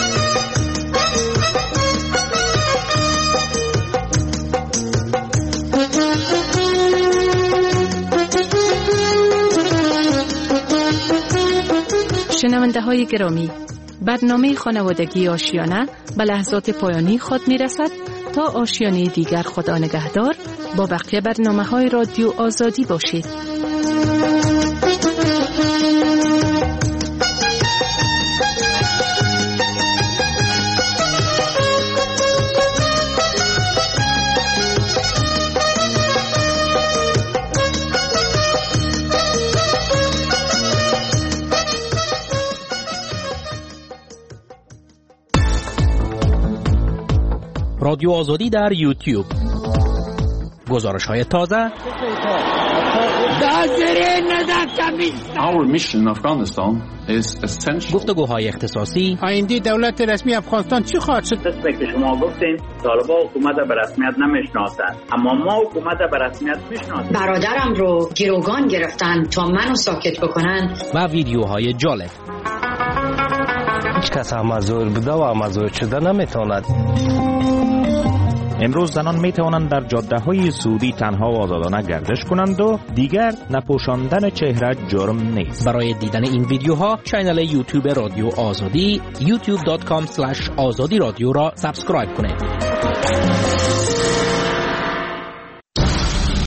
شنونده های گرامی، برنامه خانوادگی آشیانه به لحظات پایانی خود می رسد تا آشیانه دیگر خدا نگهدار. با بقیه برنامه‌های رادیو آزادی باشید. رادیو آزادی در یوتیوب. گزارش‌های تازه. Our mission in Afghanistan is essential. گفتگوهای اختصاصی. آینده دولت رسمی افغانستان چی خواهد شد؟ مثل که شما گفتین طالبان حکومت به رسمیت نمیشناسند، اما ما حکومت به رسمیت میشناسیم. برادرم رو گروگان گرفتن تا منو ساکت بکنن. و ویدیوهای جالب. هیچ کس امازور بوده و امازور شده نمیتواند. امروز زنان می توانند در جاده‌های سعودی تنها و آزادانه گردش کنند و دیگر نپوشاندن چهره جرم نیست. برای دیدن این ویدیوها کانال یوتیوب رادیو آزادی youtube.com/azadi radio را سابسکرایب کنید.